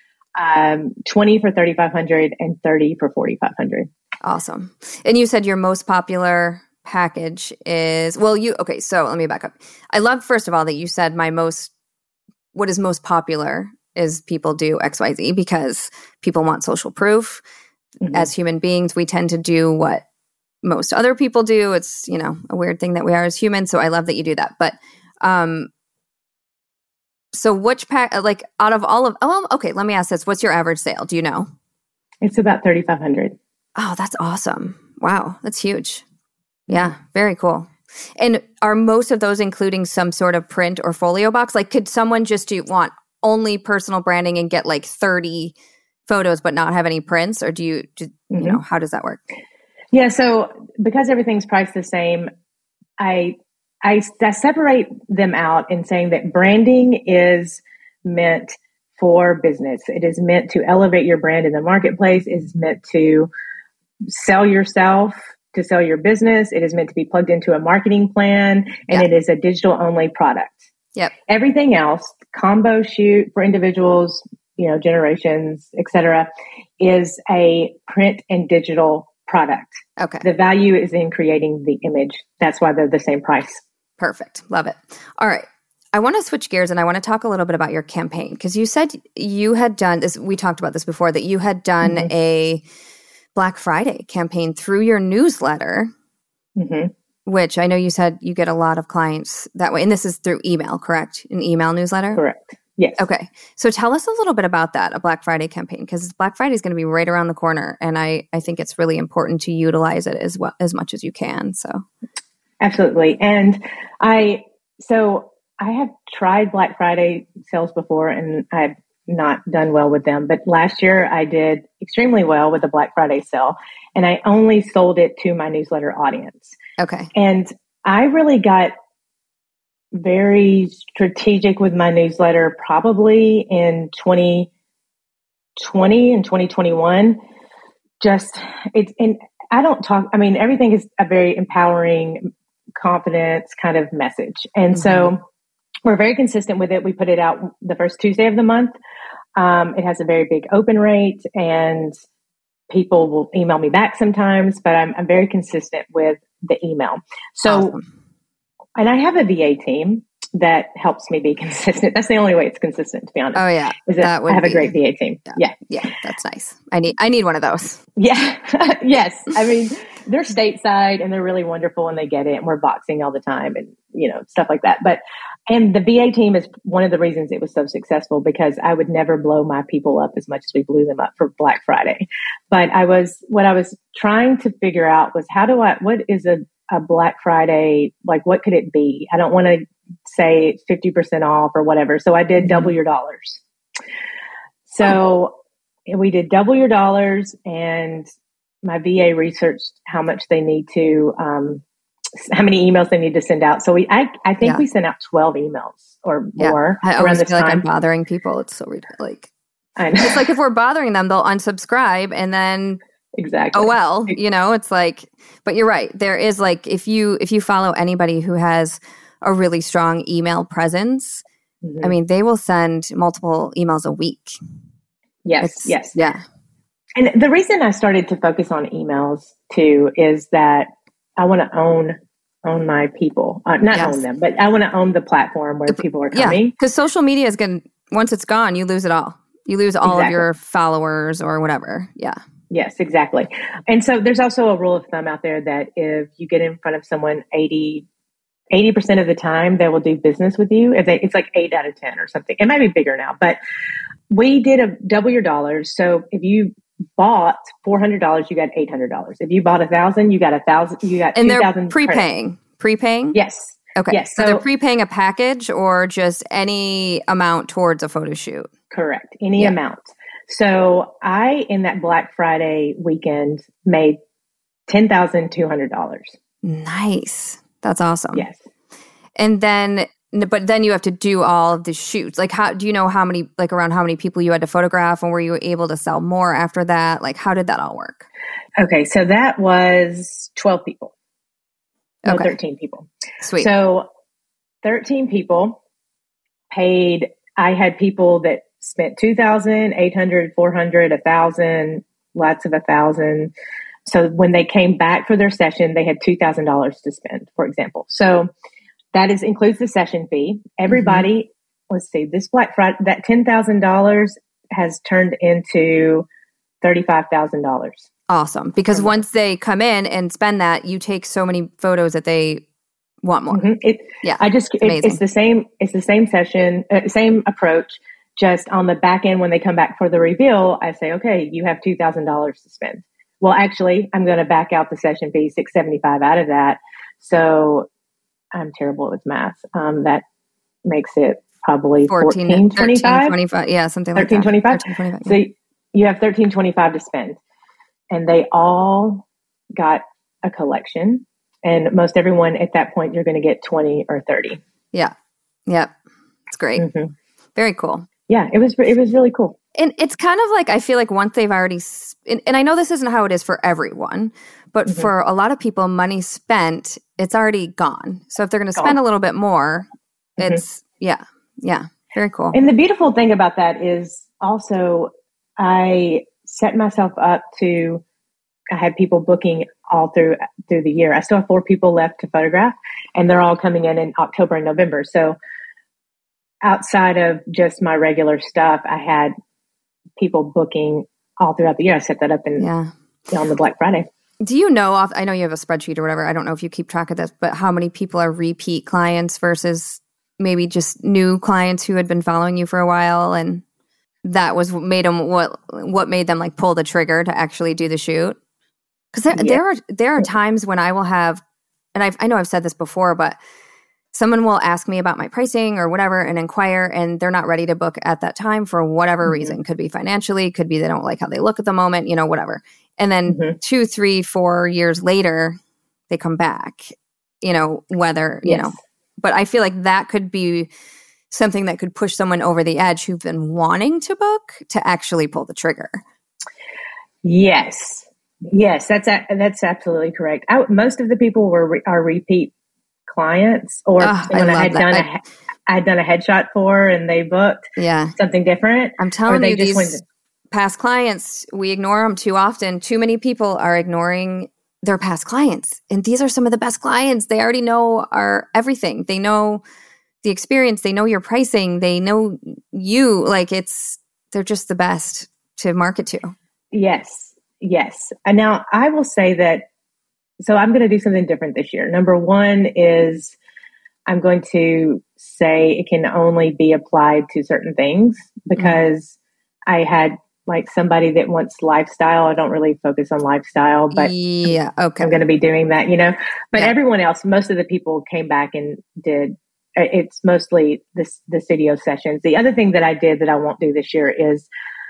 um, twenty for thirty five hundred, and thirty for forty five hundred. Awesome. And you said your most popular package is well. You okay? So let me back up. I love first of all that you said my most. What is most popular is people do X Y Z because people want social proof. Mm-hmm. As human beings, we tend to do what most other people do. It's, you know, a weird thing that we are as humans. So I love that you do that. But, um, so which pack, like out of all of, oh, okay, let me ask this. What's your average sale? Do you know? It's about thirty-five hundred. Oh, that's awesome. Wow. That's huge. Yeah. Very cool. And are most of those including some sort of print or folio box? Like could someone just do want only personal branding and get like thirty photos but not have any prints, or do you do, mm-hmm. you know, how does that work? Yeah, so because everything's priced the same, I, I I separate them out in saying that branding is meant for business. It is meant to elevate your brand in the marketplace. It is meant to sell yourself, to sell your business. It is meant to be plugged into a marketing plan, and yeah. it is a digital only product. Yep. Everything else, combo shoot for individuals, you know, generations, et cetera, is a print and digital product. Okay. The value is in creating the image. That's why they're the same price. Perfect. Love it. All right. I want to switch gears and I want to talk a little bit about your campaign because you said you had done this. We talked about this before, that you had done mm-hmm. a Black Friday campaign through your newsletter. Mm-hmm. Which I know you said you get a lot of clients that way. And this is through email, correct? An email newsletter? Correct. Yes. Okay. So tell us a little bit about that, a Black Friday campaign, because Black Friday is going to be right around the corner. And I, I think it's really important to utilize it as well, as much as you can. So. Absolutely. And I, so I have tried Black Friday sales before and I've not done well with them. But last year I did extremely well with the Black Friday sale, and I only sold it to my newsletter audience. Okay. And I really got very strategic with my newsletter probably in twenty twenty and twenty twenty-one. Just it's, and I don't talk, I mean, everything is a very empowering, confidence kind of message. And mm-hmm. so we're very consistent with it. We put it out the first Tuesday of the month. Um, it has a very big open rate, and people will email me back sometimes, but I'm, I'm very consistent with the email. So, awesome. And I have a V A team that helps me be consistent. That's the only way it's consistent, to be honest. Oh yeah. Is that, that I have be, a great V A team. Yeah. yeah. Yeah. That's nice. I need, I need one of those. Yeah. Yes. I mean, they're stateside and they're really wonderful and they get it. And we're boxing all the time and, you know, stuff like that. But, and the V A team is one of the reasons it was so successful, because I would never blow my people up as much as we blew them up for Black Friday. But I was, what I was trying to figure out was how do I, what is a, a Black Friday, like what could it be? I don't want to say it's fifty percent off or whatever. So I did double your dollars. So oh. we did double your dollars, and my V A researched how much they need to, um, how many emails they need to send out. So we, I, I think yeah. we sent out twelve emails or yeah. more. I always feel time. like I'm bothering people. It's so ridiculous. Like, I know. It's like if we're bothering them, they'll unsubscribe and then exactly. Oh, well, you know, it's like, but you're right. There is like, if you, if you follow anybody who has a really strong email presence, mm-hmm. I mean, they will send multiple emails a week. Yes. It's, yes. Yeah. And the reason I started to focus on emails too, is that I want to own, own my people, uh, not yes. own them, but I want to own the platform where the, people are coming. Yeah. Cause social media is going to, once it's gone, you lose it all. You lose all exactly. of your followers or whatever. Yeah. Yes, exactly. And so there's also a rule of thumb out there that if you get in front of someone eighty percent of the time, they will do business with you. If they, it's like eight out of ten or something. It might be bigger now, but we did a double your dollars. So if you bought four hundred dollars, you got eight hundred dollars. If you bought a thousand, you got a thousand, you got and they're prepaying, prepaying. Yes. Okay. Yes. So, so they're prepaying a package or just any amount towards a photo shoot. Correct. Any yeah. amount. So I, in that Black Friday weekend, made ten thousand two hundred dollars. Nice. That's awesome. Yes. And then, but then you have to do all of the shoots. Like, how do you know how many, like around how many people you had to photograph, and were you able to sell more after that? Like, how did that all work? Okay. So that was twelve people. No, okay. thirteen people. Sweet. So thirteen people paid. I had people that spent two thousand, eight hundred, four hundred, a thousand, lots of a thousand. So when they came back for their session, they had two thousand dollars to spend, for example. So that is includes the session fee. Everybody, mm-hmm. let's see, this Black Friday, that ten thousand dollars has turned into thirty-five thousand dollars. Awesome. Because once they come in and spend that, you take so many photos that they want more. Mm-hmm. It, yeah. I just, it, it's the same, it's the same session, uh, same approach. Just on the back end, when they come back for the reveal, I say, okay, you have two thousand dollars to spend. Well, actually, I'm going to back out the session fee, six hundred seventy-five dollars out of that. So I'm terrible with math. Um, that makes it probably fourteen twenty-five. Yeah, something like that. thirteen twenty-five. Yeah. So you have thirteen twenty-five to spend. And they all got a collection. And most everyone at that point, you're going to get twenty or thirty. Yeah. Yeah. It's great. Mm-hmm. Very cool. Yeah, it was it was really cool. And it's kind of like, I feel like once they've already, and, and I know this isn't how it is for everyone, but mm-hmm. for a lot of people, money spent, it's already gone. So if they're going to spend a little bit more, mm-hmm. it's, yeah, yeah, very cool. And the beautiful thing about that is also, I set myself up to, I had people booking all through through the year. I still have four people left to photograph, and they're all coming in in October and November. So outside of just my regular stuff, I had people booking all throughout the year. I set that up in yeah. on the Black Friday. Do you know, off, I know you have a spreadsheet or whatever. I don't know if you keep track of this, but how many people are repeat clients versus maybe just new clients who had been following you for a while, and that was what made them what what made them like pull the trigger to actually do the shoot? Because there, Yeah. there are there are times when I will have, and I've, I know I've said this before, but someone will ask me about my pricing or whatever and inquire, and they're not ready to book at that time for whatever mm-hmm. reason. Could be financially, could be they don't like how they look at the moment, you know, whatever. And then mm-hmm. two, three, four years later, they come back, you know, whether, yes. you know, but I feel like that could be something that could push someone over the edge who've been wanting to book to actually pull the trigger. Yes. Yes, that's a, that's absolutely correct. I, most of the people were re, are repeat clients, or oh, when I, I had that. done I, a I had done a headshot for and they booked yeah. something different. I'm telling they you, just these went to, past clients, we ignore them too often. Too many people are ignoring their past clients, and these are some of the best clients. They already know our everything. They know the experience. They know your pricing. They know you. Like it's, they're just the best to market to. Yes. Yes. And now I will say that, so I'm going to do something different this year. Number one is I'm going to say it can only be applied to certain things, because mm-hmm. I had like somebody that wants lifestyle. I don't really focus on lifestyle, but yeah, okay. I'm going to be doing that, you know, but yeah. everyone else, most of the people came back and did. It's mostly the, the studio sessions. The other thing that I did that I won't do this year is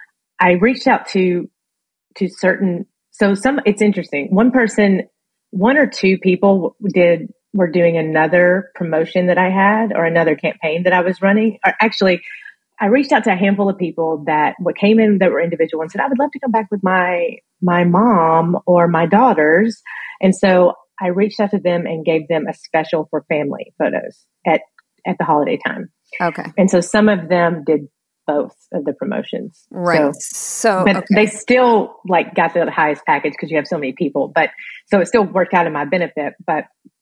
I reached out to, to certain, so some, it's interesting. One person, one or two people did, were doing another promotion that I had, or another campaign that I was running. Or actually, I reached out to a handful of people that what came in that were individual and said, I would love to come back with my, my mom or my daughters. And so I reached out to them and gave them a special for family photos at, at the holiday time. Okay. And so some of them did both of the promotions. Right. So, so but okay. they still like got the highest package because you have so many people, but so it still worked out in my benefit. But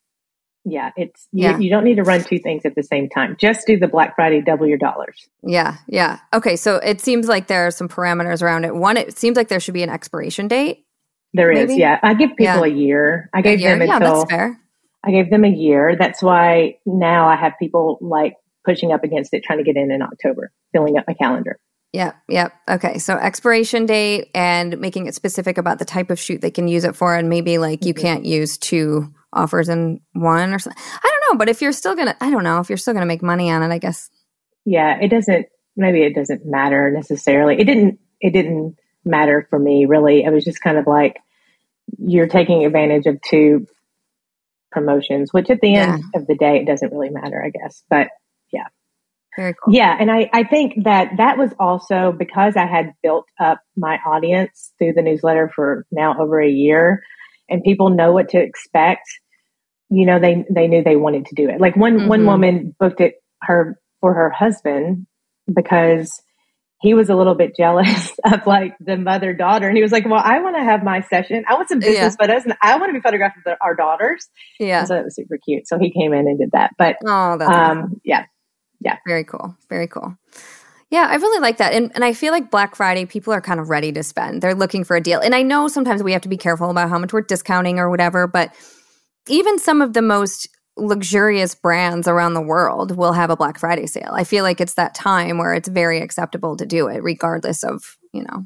yeah, it's, you, yeah. you don't need to run two things at the same time. Just do the Black Friday, double your dollars. Yeah. Yeah. Okay. So it seems like there are some parameters around it. One, it seems like there should be an expiration date. There maybe? is. Yeah. I give people yeah. a year. I gave year? them yeah, until, that's fair. I gave them a year. That's why now I have people like pushing up against it, trying to get in in October, filling up my calendar. Yeah. Yeah. Okay. So expiration date and making it specific about the type of shoot they can use it for. And maybe like mm-hmm. you can't use two offers in one or something. I don't know. But if you're still going to, I don't know, if you're still going to make money on it, I guess. Yeah. It doesn't, maybe it doesn't matter necessarily. It didn't, it didn't matter for me really. It was just kind of like you're taking advantage of two promotions, which at the end yeah. of the day, it doesn't really matter, I guess. But yeah. Very cool. Yeah. And I, I think that that was also because I had built up my audience through the newsletter for now over a year, and people know what to expect. You know, they, they knew they wanted to do it. Like one, mm-hmm. one woman booked it her for her husband because he was a little bit jealous of like the mother daughter. And he was like, well, I want to have my session. I want some business yeah. photos and I want to be photographed with our daughters. Yeah. And so it was super cute. So he came in and did that. But, oh, that's um, awesome. yeah. Yeah. Very cool. Very cool. Yeah, I really like that. And and I feel like Black Friday, people are kind of ready to spend. They're looking for a deal. And I know sometimes we have to be careful about how much we're discounting or whatever, but even some of the most luxurious brands around the world will have a Black Friday sale. I feel like it's that time where it's very acceptable to do it, regardless of, you know.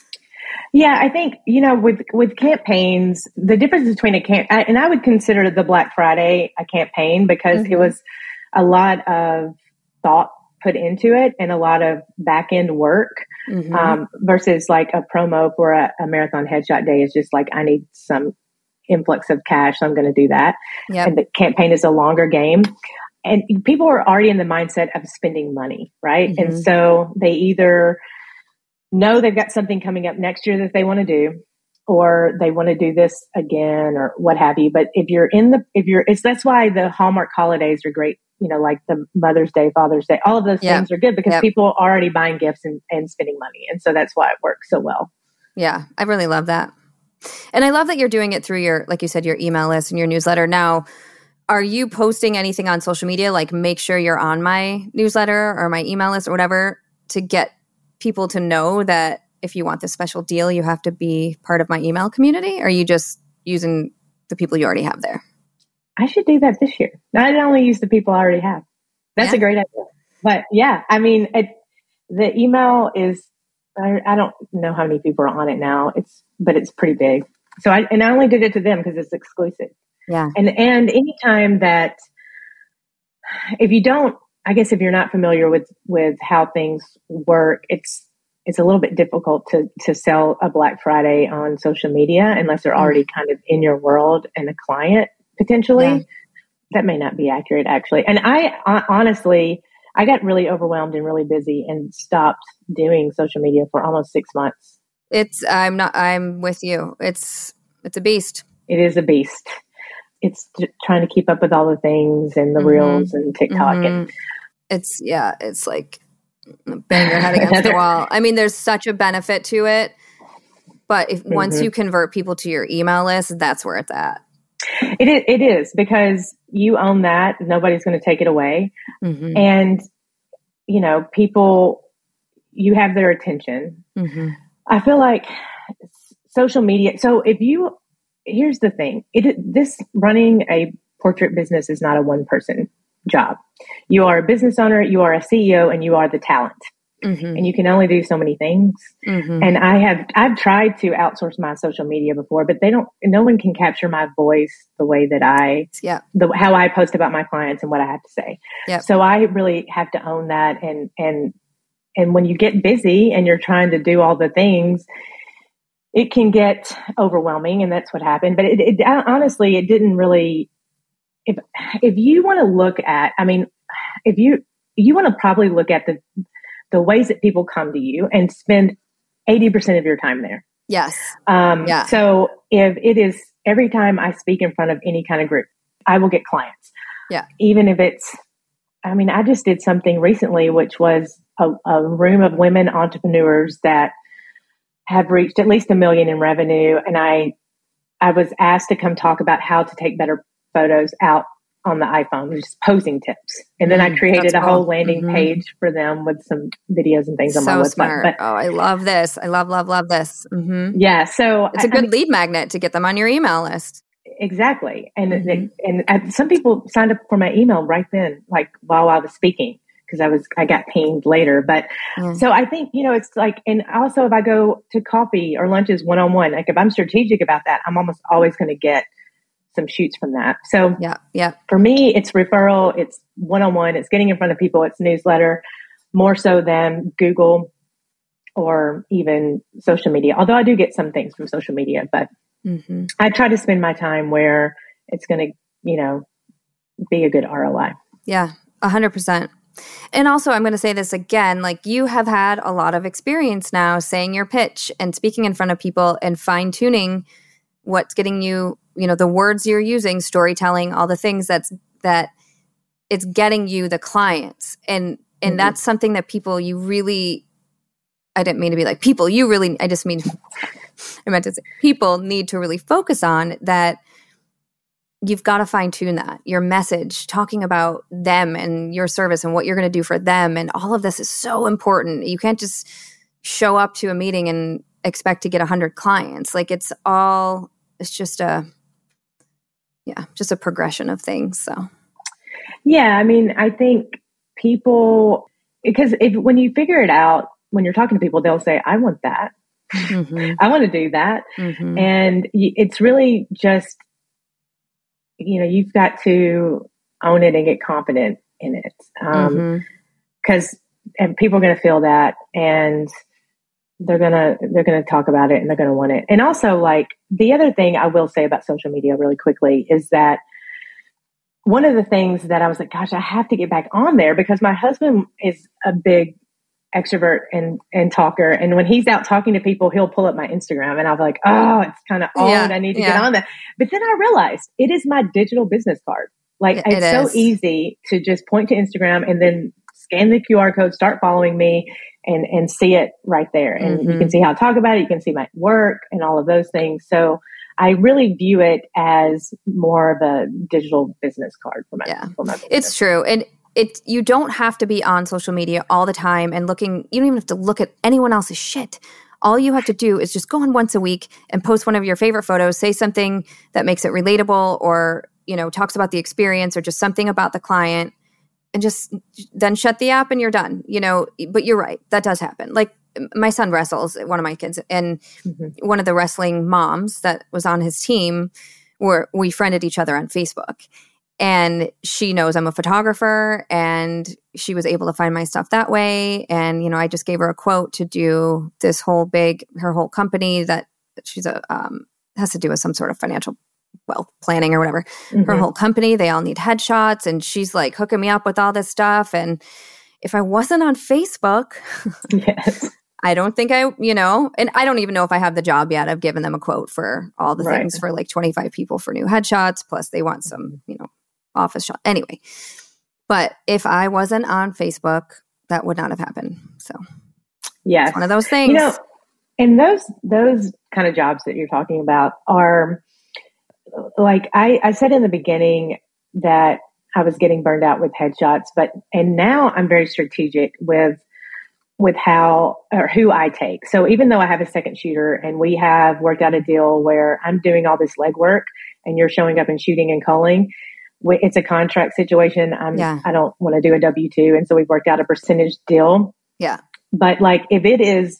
Yeah, I think, you know, with, with campaigns, the difference between a camp, and I would consider the Black Friday a campaign because mm-hmm. it was a lot of thought put into it and a lot of back end work mm-hmm. um, versus like a promo for a, a marathon headshot day is just like, I need some influx of cash. So I'm going to do that. Yep. And the campaign is a longer game. And people are already in the mindset of spending money, right? Mm-hmm. And so they either know they've got something coming up next year that they want to do, or they want to do this again or what have you. But if you're in the, if you're, it's, that's why the Hallmark holidays are great. You know, like the Mother's Day, Father's Day, all of those yep. things are good because yep. people are already buying gifts and, and spending money. And so that's why it works so well. Yeah, I really love that. And I love that you're doing it through your, like you said, your email list and your newsletter. Now, are you posting anything on social media? Like make sure you're on my newsletter or my email list or whatever to get people to know that if you want this special deal, you have to be part of my email community? Or are you just using the people you already have there? I should do that this year. I only use the people I already have. That's yeah. a great idea. But yeah, I mean, it, the email is, I, I don't know how many people are on it now. It's, but it's pretty big. So I, and I only did it to them because it's exclusive. Yeah. And, and anytime that, if you don't, I guess if you're not familiar with, with how things work, it's, it's a little bit difficult to, to sell a Black Friday on social media unless they're already kind of in your world and a client potentially. Yeah. That may not be accurate actually. And I uh, honestly, I got really overwhelmed and really busy and stopped doing social media for almost six months. It's, I'm not, I'm with you. It's, it's a beast. It is a beast. It's trying to keep up with all the things and the mm-hmm. reels and TikTok. Mm-hmm. And it's, yeah, it's like bang your head against the wall. I mean, there's such a benefit to it, but if mm-hmm. once you convert people to your email list, that's where it's at. It is, it is because you own that. Nobody's going to take it away. Mm-hmm. And, you know, people, you have their attention. Mm-hmm. I feel like social media. So if you, here's the thing, it, this running a portrait business is not a one person job. You are a business owner, you are a C E O, and you are the talent. Mm-hmm. And you can only do so many things. Mm-hmm. And I have, I've tried to outsource my social media before, but they don't, no one can capture my voice the way that I, yeah. the, how I post about my clients and what I have to say. Yep. So I really have to own that. And, and, and when you get busy and you're trying to do all the things, it can get overwhelming. And that's what happened. But it, it honestly, it didn't really, if, if you want to look at, I mean, if you, you want to probably look at the, the ways that people come to you and spend eighty percent of your time there. Yes. Um, yeah. So if it is every time I speak in front of any kind of group, I will get clients. Yeah. Even if it's, I mean, I just did something recently, which was a, a room of women entrepreneurs that have reached at least a million in revenue. And I, I was asked to come talk about how to take better photos out on the iPhone, just posing tips. And then mm, I created a cool. whole landing mm-hmm. page for them with some videos and things on so my website. Smart. But, oh, I love this. I love, love, love this. Mm-hmm. Yeah. So it's a good I mean, lead magnet to get them on your email list. Exactly. And, mm-hmm. and, and I, some people signed up for my email right then, like while I was speaking, because I was, I got pinged later. But mm. so I think, you know, it's like, and also if I go to coffee or lunches one-on-one, like if I'm strategic about that, I'm almost always going to get some shoots from that. So yeah, yeah. For me, it's referral, it's one-on-one, it's getting in front of people, it's newsletter, more so than Google or even social media. Although I do get some things from social media, but mm-hmm. I try to spend my time where it's going to, you know, be a good R O I. Yeah, a hundred percent. And also, I'm going to say this again, like you have had a lot of experience now saying your pitch and speaking in front of people and fine tuning what's getting you, you know, the words you're using, storytelling, all the things that's, that it's getting you the clients. And, and mm-hmm. that's something that people, you really, I didn't mean to be like people, you really, I just mean, I meant to say people need to really focus on that. You've got to fine tune that, your message, talking about them and your service and what you're going to do for them. And all of this is so important. You can't just show up to a meeting and expect to get a hundred clients. Like it's all, it's just a, yeah, just a progression of things. So, yeah, I mean, I think people, because if, when you figure it out, when you're talking to people, they'll say, I want that. Mm-hmm. I want to do that. Mm-hmm. And it's really just, you know, you've got to own it and get confident in it. Um, mm-hmm. cause, and people are going to feel that and they're going to, they're going to talk about it and they're going to want it. And also like the other thing I will say about social media really quickly is that one of the things that I was like, gosh, I have to get back on there because my husband is a big extrovert and, and talker. And when he's out talking to people, he'll pull up my Instagram and I was like, oh, it's kind of old. Yeah, I need to yeah. get on that. But then I realized it is my digital business card. Like it it's is. So easy to just point to Instagram and then scan the Q R code, start following me and, and see it right there. And mm-hmm. you can see how I talk about it. You can see my work and all of those things. So I really view it as more of a digital business card for my, yeah. for my business. It's true. And it, you don't have to be on social media all the time and looking, you don't even have to look at anyone else's shit. All you have to do is just go on once a week and post one of your favorite photos, say something that makes it relatable or, you know, talks about the experience or just something about the client and just then shut the app and you're done, you know, but you're right. That does happen. Like my son wrestles, one of my kids, and mm-hmm. one of the wrestling moms that was on his team were, we friended each other on Facebook, and she knows I'm a photographer, and she was able to find my stuff that way. And, you know, I just gave her a quote to do this whole big, her whole company that she's a, um, has to do with some sort of financial wealth planning or whatever. Mm-hmm. Her whole company, they all need headshots, and she's like hooking me up with all this stuff. And if I wasn't on Facebook, yes. I don't think I, you know, and I don't even know if I have the job yet. I've given them a quote for all the right. things for like twenty-five people for new headshots. Plus they want some, you know, office shot. Anyway, but if I wasn't on Facebook, that would not have happened. So yeah, one of those things. You know, and those, those kind of jobs that you're talking about are like, I, I said in the beginning that I was getting burned out with headshots, but, and now I'm very strategic with, with how or who I take. So even though I have a second shooter and we have worked out a deal where I'm doing all this legwork and you're showing up and shooting and culling, it's a contract situation. I'm, yeah. I don't want to do a W two. And so we've worked out a percentage deal. Yeah. But like if it is,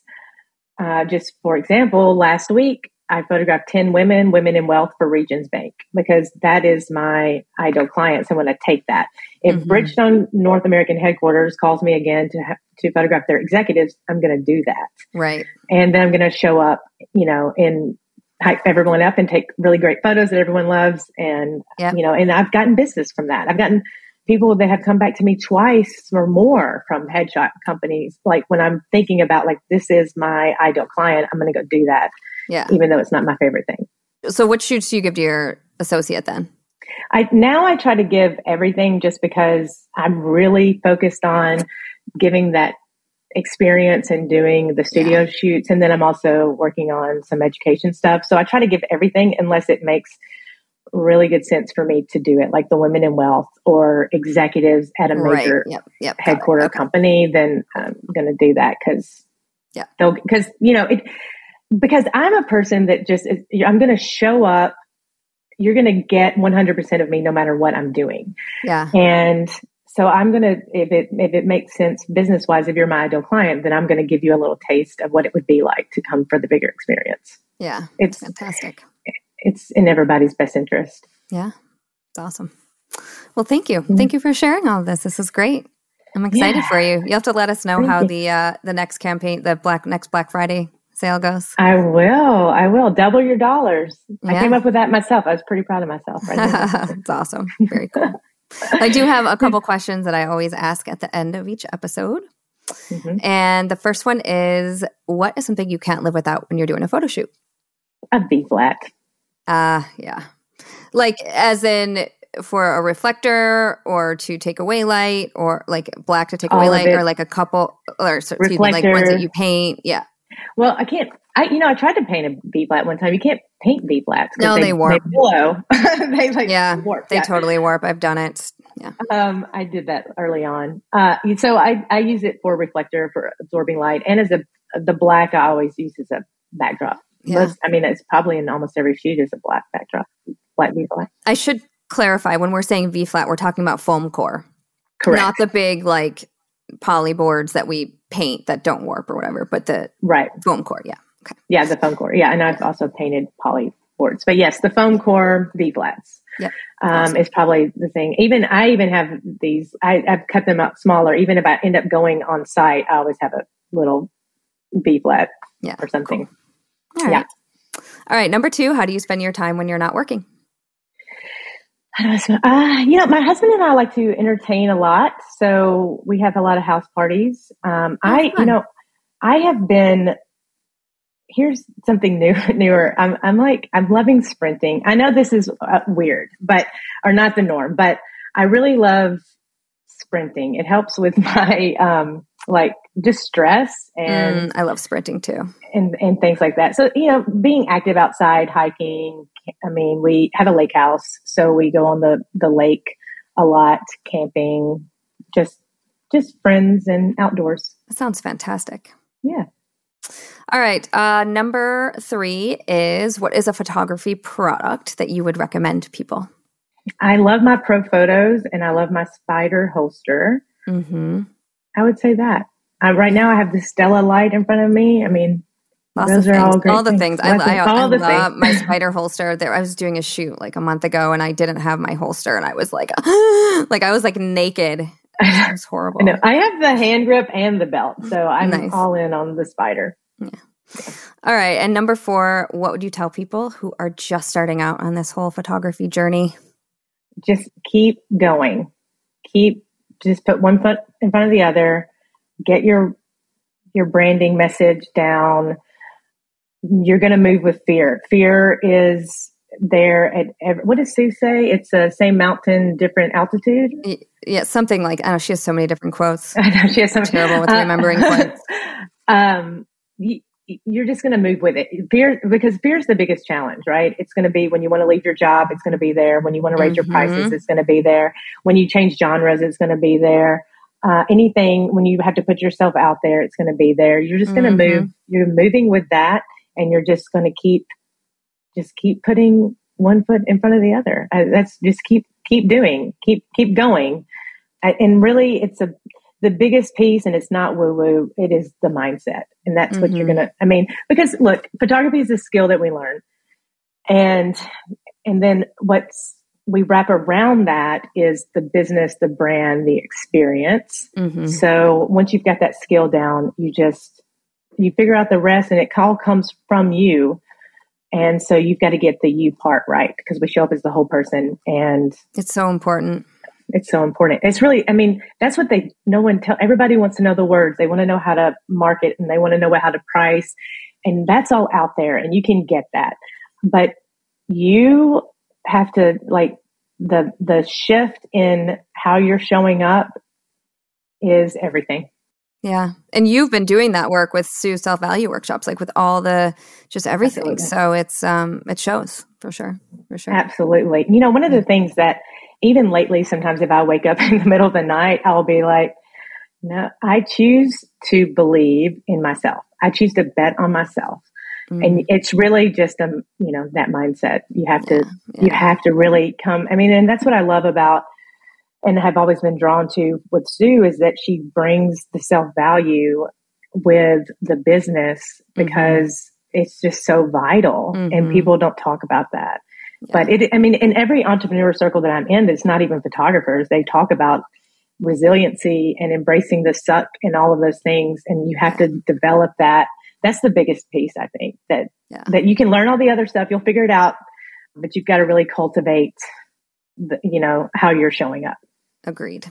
uh, just for example, last week, I photographed ten women, women in wealth for Regions Bank, because that is my ideal client. So I'm going to take that. If mm-hmm. Bridgestone North American headquarters calls me again to ha- to photograph their executives, I'm going to do that. Right. And then I'm going to show up, you know, and hype everyone up and take really great photos that everyone loves. And, yep. you know, and I've gotten business from that. I've gotten people that have come back to me twice or more from headshot companies. Like when I'm thinking about like, this is my ideal client, I'm going to go do that. Yeah. Even though it's not my favorite thing. So what shoots do you give to your associate then? I now I try to give everything just because I'm really focused on giving that experience and doing the studio yeah. shoots. And then I'm also working on some education stuff. So I try to give everything unless it makes really good sense for me to do it, like the women in wealth or executives at a major right. yep. Yep. headquarter okay. company. Then I'm going to do that because yeah. they'll, because, you know, it, because I'm a person that just, is, I'm going to show up. You're going to get one hundred percent of me no matter what I'm doing. Yeah. And so I'm going to, if it, if it makes sense business wise, if you're my ideal client, then I'm going to give you a little taste of what it would be like to come for the bigger experience. Yeah. It's fantastic. It's in everybody's best interest. Yeah. It's awesome. Well, thank you. Mm-hmm. Thank you for sharing all of this. This is great. I'm excited yeah. for you. You'll have to let us know thank how you. the, uh, the next campaign, the Black, next Black Friday sale goes. I will. I will. Double your dollars. Yeah. I came up with that myself. I was pretty proud of myself. Right It's awesome. Very cool. I do have a couple questions that I always ask at the end of each episode. Mm-hmm. And the first one is, what is something you can't live without when you're doing a photo shoot? A V-flat. Uh, yeah. Like as in for a reflector or to take away light, or like black to take All away light, or like a couple, or excuse me, like ones that you paint. Yeah. Well, I can't, I, you know, I tried to paint a V-flat one time. You can't paint V-flats. No, they, they warp. They blow. they like yeah, warp. They yeah. totally warp. I've done it. Yeah. Um, I did that early on. Uh, so I, I use it for reflector, for absorbing light. And as a, the black, I always use as a backdrop. Yeah. Most, I mean, it's probably in almost every shoot is a black backdrop, black V-flat. I should clarify, when we're saying V-flat, we're talking about foam core. Correct. Not the big, like, poly boards that we paint that don't warp or whatever, but the right. foam core. Yeah. Okay. Yeah, the foam core. Yeah, and I've also painted poly boards. But yes, the foam core V-flats yep. um, awesome. is probably the thing. Even I even have these, I, I've cut them up smaller. Even if I end up going on site, I always have a little V-flat yeah, or something. Cool. All right. Yeah. All right. Number two, how do you spend your time when you're not working? Uh, you know, my husband and I like to entertain a lot. So we have a lot of house parties. Um, oh, I, fun. you know, I have been, here's something new, newer. I'm, I'm like, I'm loving sprinting. I know this is uh, weird, but, or not the norm, but I really love sprinting. It helps with my, um, like just stress and mm, I love sprinting too. And, and things like that. So, you know, being active outside, hiking. I mean, we have a lake house, so we go on the, the lake a lot, camping, just, just friends and outdoors. That sounds fantastic. Yeah. All right. Uh, number three is, what is a photography product that you would recommend to people? I love my Pro Photos and I love my Spyder holster. Mm-hmm. I would say that. I, right now I have the Stella light in front of me. I mean, Lots those of are things. all great all the things. things. I, I, all I the love things. my Spyder holster. There, I was doing a shoot like a month ago, and I didn't have my holster, and I was like, like I was like naked. It was horrible. I know. I have the hand grip and the belt, so I'm Nice. all in on the Spyder. Yeah. All right. And number four, what would you tell people who are just starting out on this whole photography journey? Just keep going. Keep just put one foot in front of the other. Get your your branding message down. You're going to move with fear. Fear is there at every, what does Sue say? It's the same mountain, different altitude. Yeah, something like, I don't know. She has so many different quotes. I know she has some terrible with remembering uh, quotes. Um, you, you're just going to move with it. Fear, because fear is the biggest challenge, right? It's going to be when you want to leave your job, it's going to be there. When you want to raise Mm-hmm. your prices, it's going to be there. When you change genres, it's going to be there. Uh, anything, when you have to put yourself out there, it's going to be there. You're just going to Mm-hmm. move. You're moving with that, and you're just going to keep, just keep putting one foot in front of the other. Uh, that's just keep, keep doing, keep, keep going. Uh, and really, it's a the biggest piece, and it's not woo woo. It is the mindset, and that's mm-hmm. what you're gonna. I mean, because look, photography is a skill that we learn, and and then what's we wrap around that is the business, the brand, the experience. Mm-hmm. So once you've got that skill down, you just you figure out the rest, and it all comes from you. And so you've got to get the you part right, because we show up as the whole person, and it's so important. It's so important. It's really, I mean, that's what they, no one tell, everybody wants to know the words. They want to know how to market, and they want to know how to price, and that's all out there, and you can get that. But you have to, like, the, the shift in how you're showing up is everything. Yeah. And you've been doing that work with Sue Self-Value Workshops, like with all the, just everything. Absolutely. So it's, um, it shows for sure. For sure. Absolutely. You know, one of the things that, even lately, sometimes if I wake up in the middle of the night, I'll be like, no, I choose to believe in myself. I choose to bet on myself. Mm. And it's really just, a, you know, that mindset. You have to, yeah, yeah. you have to really come. I mean, and that's what I love about, and have always been drawn to with Sue, is that she brings the self-value with the business, because mm-hmm. it's just so vital, mm-hmm. and people don't talk about that. Yeah. But it, I mean, in every entrepreneur circle that I'm in, that's not even photographers, they talk about resiliency and embracing the suck and all of those things. And you have to develop that. That's the biggest piece, I think, that, yeah. that you can learn all the other stuff. You'll figure it out, but you've got to really cultivate the, you know, how you're showing up. Agreed.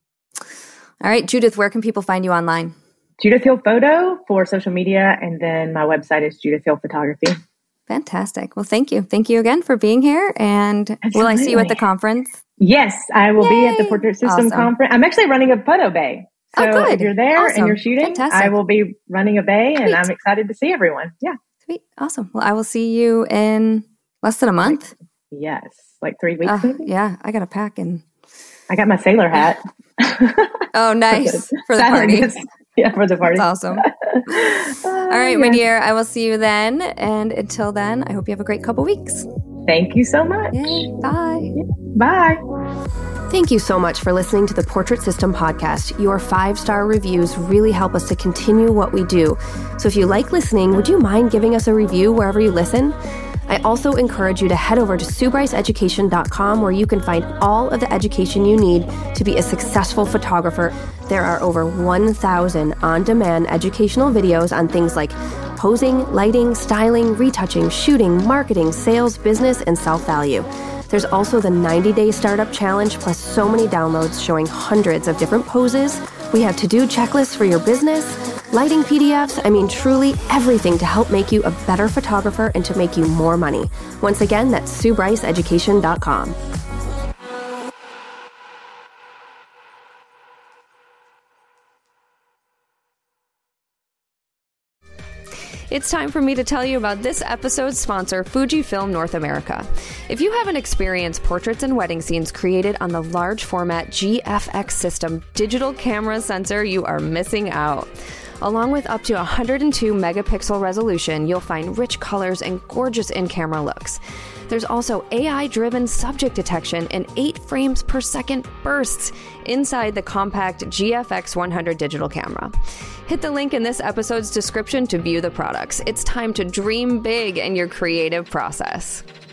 All right, Judith, where can people find you online? Judith Hill Photo for social media. And then my website is Judith Hill Photography. Fantastic. Well, thank you. Thank you again for being here. And Absolutely. Will I see you at the conference? Yes, I will Yay. be at the Portrait System awesome. conference. I'm actually running a photo bay. So oh, good. if you're there awesome. and you're shooting, Fantastic. I will be running a bay, Sweet. and I'm excited to see everyone. Yeah. Sweet. Awesome. Well, I will see you in less than a month. Like, yes. Like three weeks. Uh, maybe? Yeah. I got to pack and I got my sailor hat. Oh, nice. For the party. Yeah, for the party. That's awesome. uh, All right, my yeah. dear, I will see you then. And until then, I hope you have a great couple weeks. Thank you so much. Yay. Bye. Bye. Thank you so much for listening to the Portrait System podcast. Your five-star reviews really help us to continue what we do. So if you like listening, would you mind giving us a review wherever you listen? I also encourage you to head over to sue bryce education dot com, where you can find all of the education you need to be a successful photographer. There are over one thousand on-demand educational videos on things like posing, lighting, styling, retouching, shooting, marketing, sales, business, and self-value. There's also the ninety-day startup challenge, plus so many downloads showing hundreds of different poses. We have to-do checklists for your business, lighting P D Fs, I mean, truly everything to help make you a better photographer and to make you more money. Once again, that's sue bryce education dot com. It's time for me to tell you about this episode's sponsor, Fujifilm North America. If you haven't experienced portraits and wedding scenes created on the large format G F X system digital camera sensor, you are missing out. Along with up to one hundred two megapixel resolution, you'll find rich colors and gorgeous in-camera looks. There's also A I-driven subject detection and eight frames per second bursts inside the compact G F X one hundred digital camera. Hit the link in this episode's description to view the products. It's time to dream big in your creative process.